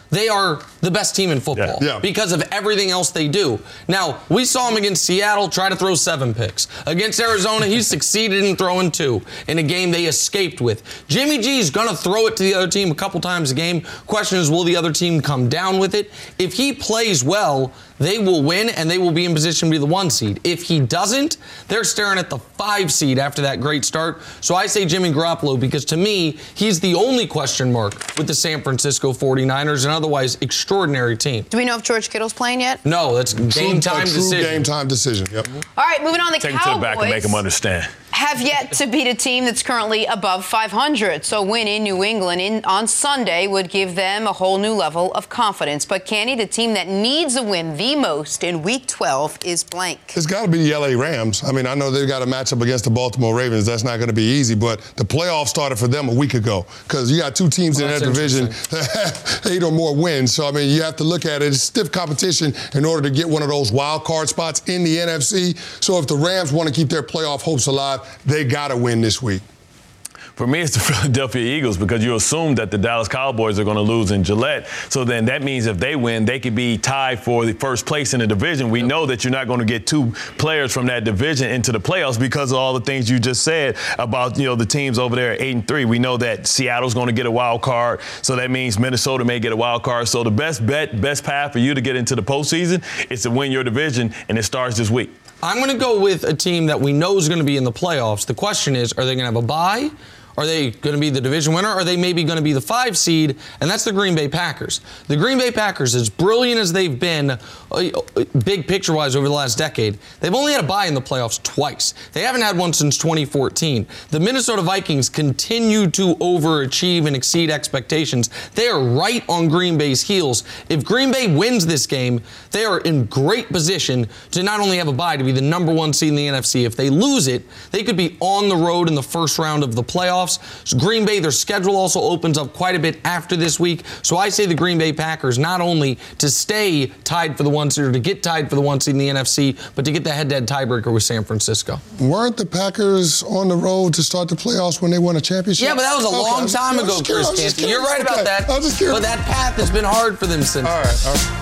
they are the best team in football Yeah. Yeah. because of everything else they do. Now, we saw him against Seattle try to throw seven picks. Against Arizona, he succeeded in throwing two in a game they escaped with. Jimmy G is going to throw it to the other team a couple times a game. Question is, will the other team come down with it? If he plays well, they will win, and they will be in position to be the one seed. If he doesn't, they're staring at the five seed after that great start. So I say Jimmy Garoppolo because, to me, he's the only question mark with the San Francisco forty-niners, an otherwise extraordinary team. Do we know if George Kittle's playing yet? No, that's game time true decision. game time decision. Yep. All right, moving on. The Take him Cowboys to the back and make him understand. have yet to beat a team that's currently above five hundred. So win in New England in, on Sunday would give them a whole new level of confidence. But Kenny, the team that needs a win the most in Week twelve is blank. It's got to be the L A Rams. I mean, I know they've got a matchup against the Baltimore Ravens. That's not going to be easy, but the playoffs started for them a week ago because you got two teams Well, in that division that have eight or more wins. So, I mean, you have to look at it. It's stiff competition in order to get one of those wild card spots in the N F C. So if the Rams want to keep their playoff hopes alive, they got to win this week. For me, it's the Philadelphia Eagles because you assume that the Dallas Cowboys are going to lose in Gillette. So then that means if they win, they could be tied for the first place in the division. We know that you're not going to get two players from that division into the playoffs because of all the things you just said about, you know, the teams over there at eight and three. We know that Seattle's going to get a wild card. So that means Minnesota may get a wild card. So the best bet, best path for you to get into the postseason is to win your division, and it starts this week. I'm going to go with a team that we know is going to be in the playoffs. The question is, are they going to have a bye? Are they going to be the division winner? Or are they maybe going to be the five seed? And that's the Green Bay Packers. The Green Bay Packers, as brilliant as they've been, uh, big picture-wise over the last decade, they've only had a bye in the playoffs twice. They haven't had one since twenty fourteen. The Minnesota Vikings continue to overachieve and exceed expectations. They are right on Green Bay's heels. If Green Bay wins this game, they are in great position to not only have a bye, to be the number one seed in the N F C. If they lose it, they could be on the road in the first round of the playoffs. So Green Bay, their schedule also opens up quite a bit after this week. So I say the Green Bay Packers not only to stay tied for the one seed or to get tied for the one seed in the N F C, but to get the head-to-head tiebreaker with San Francisco. Weren't the Packers on the road to start the playoffs when they won a championship? Yeah, but that was a Okay, long I'm just- time I'm ago, just curious, Chris I'm just Canty. You're right curious. about Okay, that. I'm just curious. But that path has been hard for them since. All right, all right.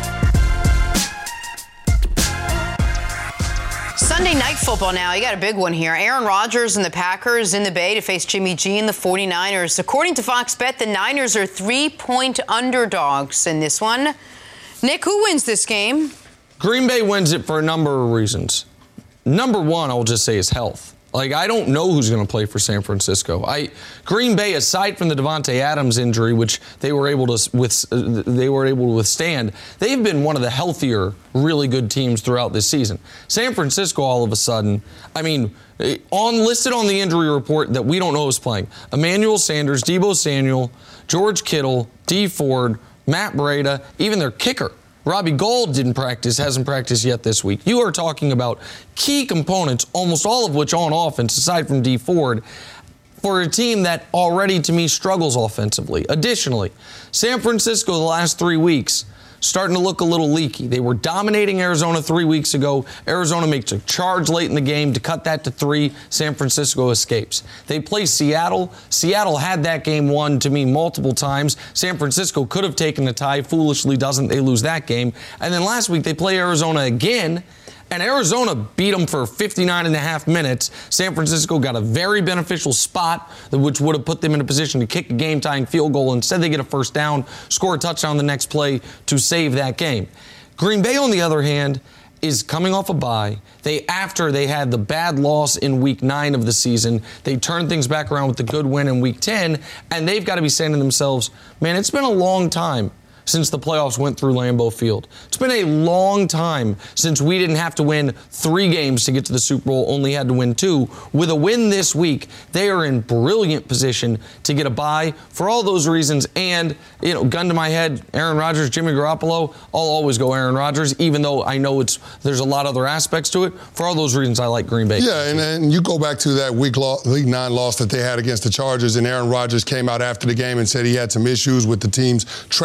Sunday night football now. You got a big one here. Aaron Rodgers and the Packers in the Bay to face Jimmy G and the forty-niners. According to Fox Bet, the Niners are three-point underdogs in this one. Nick, who wins this game? Green Bay wins it for a number of reasons. Number one, I'll just say, is health. Like, I don't know who's going to play for San Francisco. I Green Bay, aside from the Devontae Adams injury, which they were able to with, uh, they were able to withstand, they've been one of the healthier, really good teams throughout this season. San Francisco, all of a sudden, I mean, on listed on the injury report that we don't know who's playing: Emmanuel Sanders, Deebo Samuel, George Kittle, Dee Ford, Matt Breida, even their kicker, Robbie Gould, didn't practice, hasn't practiced yet this week. You are talking about key components, almost all of which on offense, aside from Dee Ford, for a team that already, to me, struggles offensively. Additionally, San Francisco the last three weeks starting to look a little leaky. They were dominating Arizona three weeks ago. Arizona makes a charge late in the game to cut that to three. San Francisco escapes. They play Seattle. Seattle had that game won, to me, multiple times. San Francisco could have taken the tie. Foolishly doesn't. They lose that game. And then last week they play Arizona again. And Arizona beat them for fifty-nine and a half minutes. San Francisco got a very beneficial spot, which would have put them in a position to kick a game-tying field goal. Instead, they get a first down, score a touchdown the next play to save that game. Green Bay, on the other hand, is coming off a bye. They, after they had the bad loss in week nine of the season, they turned things back around with the good win in week ten, and they've got to be saying to themselves, man, it's been a long time since the playoffs went through Lambeau Field. It's been a long time since we didn't have to win three games to get to the Super Bowl, only had to win two. With a win this week, they are in brilliant position to get a bye for all those reasons. And, you know, gun to my head, Aaron Rodgers, Jimmy Garoppolo, I'll always go Aaron Rodgers, even though I know it's there's a lot of other aspects to it. For all those reasons, I like Green Bay. Yeah, and, and you go back to that week, lo- week nine loss that they had against the Chargers, and Aaron Rodgers came out after the game and said he had some issues with the team's travel schedule.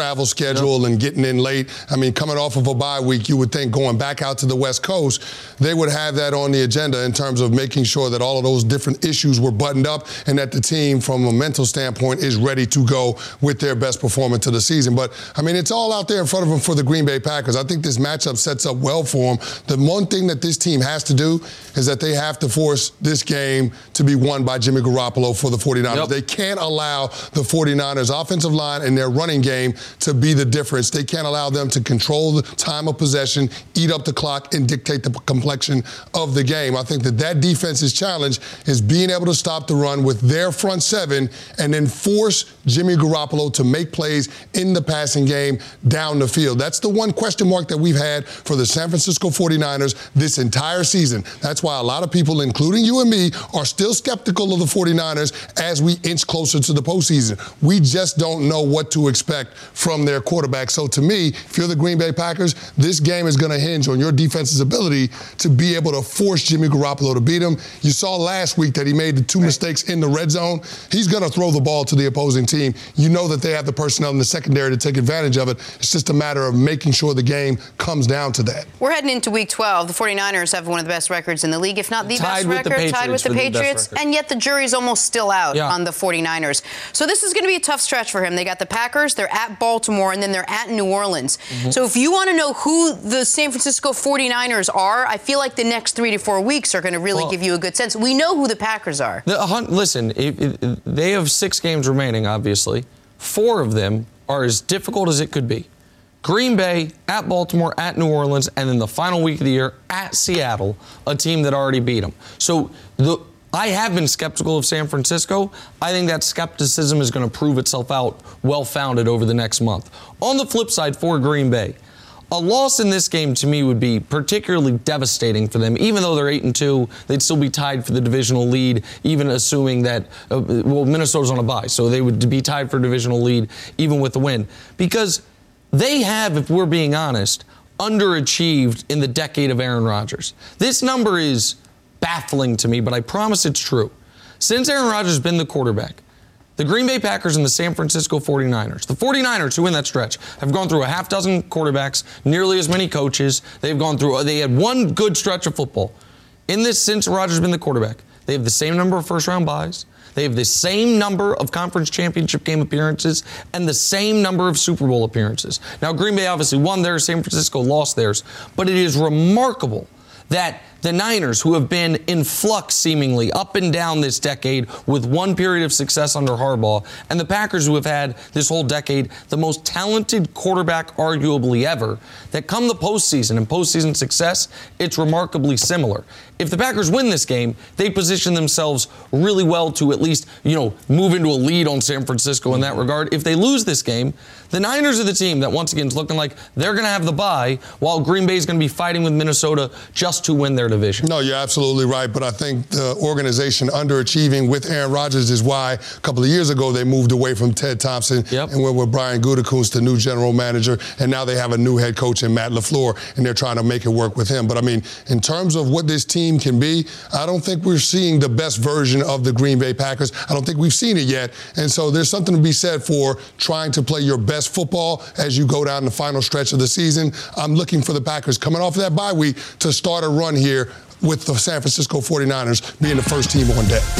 schedule yep. and getting in late. I mean, coming off of a bye week, you would think going back out to the West Coast, they would have that on the agenda in terms of making sure that all of those different issues were buttoned up and that the team, from a mental standpoint, is ready to go with their best performance of the season. But, I mean, it's all out there in front of them for the Green Bay Packers. I think this matchup sets up well for them. The one thing that this team has to do is that they have to force this game to be won by Jimmy Garoppolo for the 49ers. Yep. They can't allow the 49ers offensive line and their running game to be the difference. They can't allow them to control the time of possession, eat up the clock, and dictate the complexion of the game. I think that that defense's challenge is being able to stop the run with their front seven and then force Jimmy Garoppolo to make plays in the passing game down the field. That's the one question mark that we've had for the San Francisco 49ers this entire season. That's why a lot of people, including you and me, are still skeptical of the 49ers as we inch closer to the postseason. We just don't know what to expect from their quarterback. So to me, if you're the Green Bay Packers, this game is going to hinge on your defense's ability to be able to force Jimmy Garoppolo to beat him. You saw last week that he made the two right. mistakes in the red zone. He's going to throw the ball to the opposing team. You know that they have the personnel in the secondary to take advantage of it. It's just a matter of making sure the game comes down to that. We're heading into week twelve. The 49ers have one of the best records in the league, if not the tied best record, the tied with the Patriots, the and yet the jury's almost still out yeah. on the 49ers. So this is going to be a tough stretch for him. They got the Packers, they're at Baltimore, and then they're at New Orleans. Mm-hmm. So if you want to know who the San Francisco 49ers are, I feel like the next three to four weeks are going to really well, give you a good sense. We know who the Packers are. The, uh, listen, it, it, they have six games remaining, obviously. Four of them are as difficult as it could be. Green Bay, at Baltimore, at New Orleans, and then the final week of the year at Seattle, a team that already beat them. So the, I have been skeptical of San Francisco. I think that skepticism is going to prove itself out well-founded over the next month. On the flip side, for Green Bay, a loss in this game to me would be particularly devastating for them. Even though they're eight and two, they'd still be tied for the divisional lead, even assuming that, uh, well, Minnesota's on a bye, so they would be tied for divisional lead even with the win. Because they have, if we're being honest, underachieved in the decade of Aaron Rodgers. This number is baffling to me, but I promise it's true. Since Aaron Rodgers has been the quarterback, the Green Bay Packers and the San Francisco 49ers, the 49ers who in that stretch have gone through a half dozen quarterbacks, nearly as many coaches. They've gone through, they had one good stretch of football. In this, since Rodgers has been the quarterback, they have the same number of first-round buys. They have the same number of conference championship game appearances and the same number of Super Bowl appearances. Now, Green Bay obviously won theirs, San Francisco lost theirs, but it is remarkable that the Niners, who have been in flux seemingly up and down this decade with one period of success under Harbaugh, and the Packers, who have had this whole decade the most talented quarterback arguably ever, that come the postseason and postseason success, it's remarkably similar. If the Packers win this game, they position themselves really well to at least, you know, move into a lead on San Francisco in that regard. If they lose this game, the Niners are the team that once again is looking like they're going to have the bye, while Green Bay is going to be fighting with Minnesota just to win their division. No, you're absolutely right, but I think the organization underachieving with Aaron Rodgers is why a couple of years ago they moved away from Ted Thompson yep. and went with Brian Gutekunst, the new general manager, and now they have a new head coach in Matt LaFleur, and they're trying to make it work with him. But, I mean, in terms of what this team can be, I don't think we're seeing the best version of the Green Bay Packers. I don't think we've seen it yet, and so there's something to be said for trying to play your best football as you go down the final stretch of the season. I'm looking for the Packers coming off of that bye week to start a run here with the San Francisco 49ers being the first team on deck.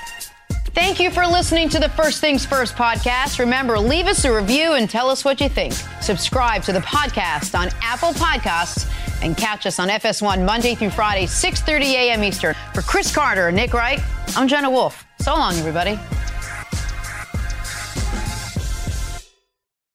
Thank you for listening to the First Things First podcast. Remember, leave us a review and tell us what you think. Subscribe to the podcast on Apple Podcasts and catch us on F S one Monday through Friday, six thirty a.m. Eastern. For Chris Carter and Nick Wright, I'm Jenna Wolf. So long, everybody.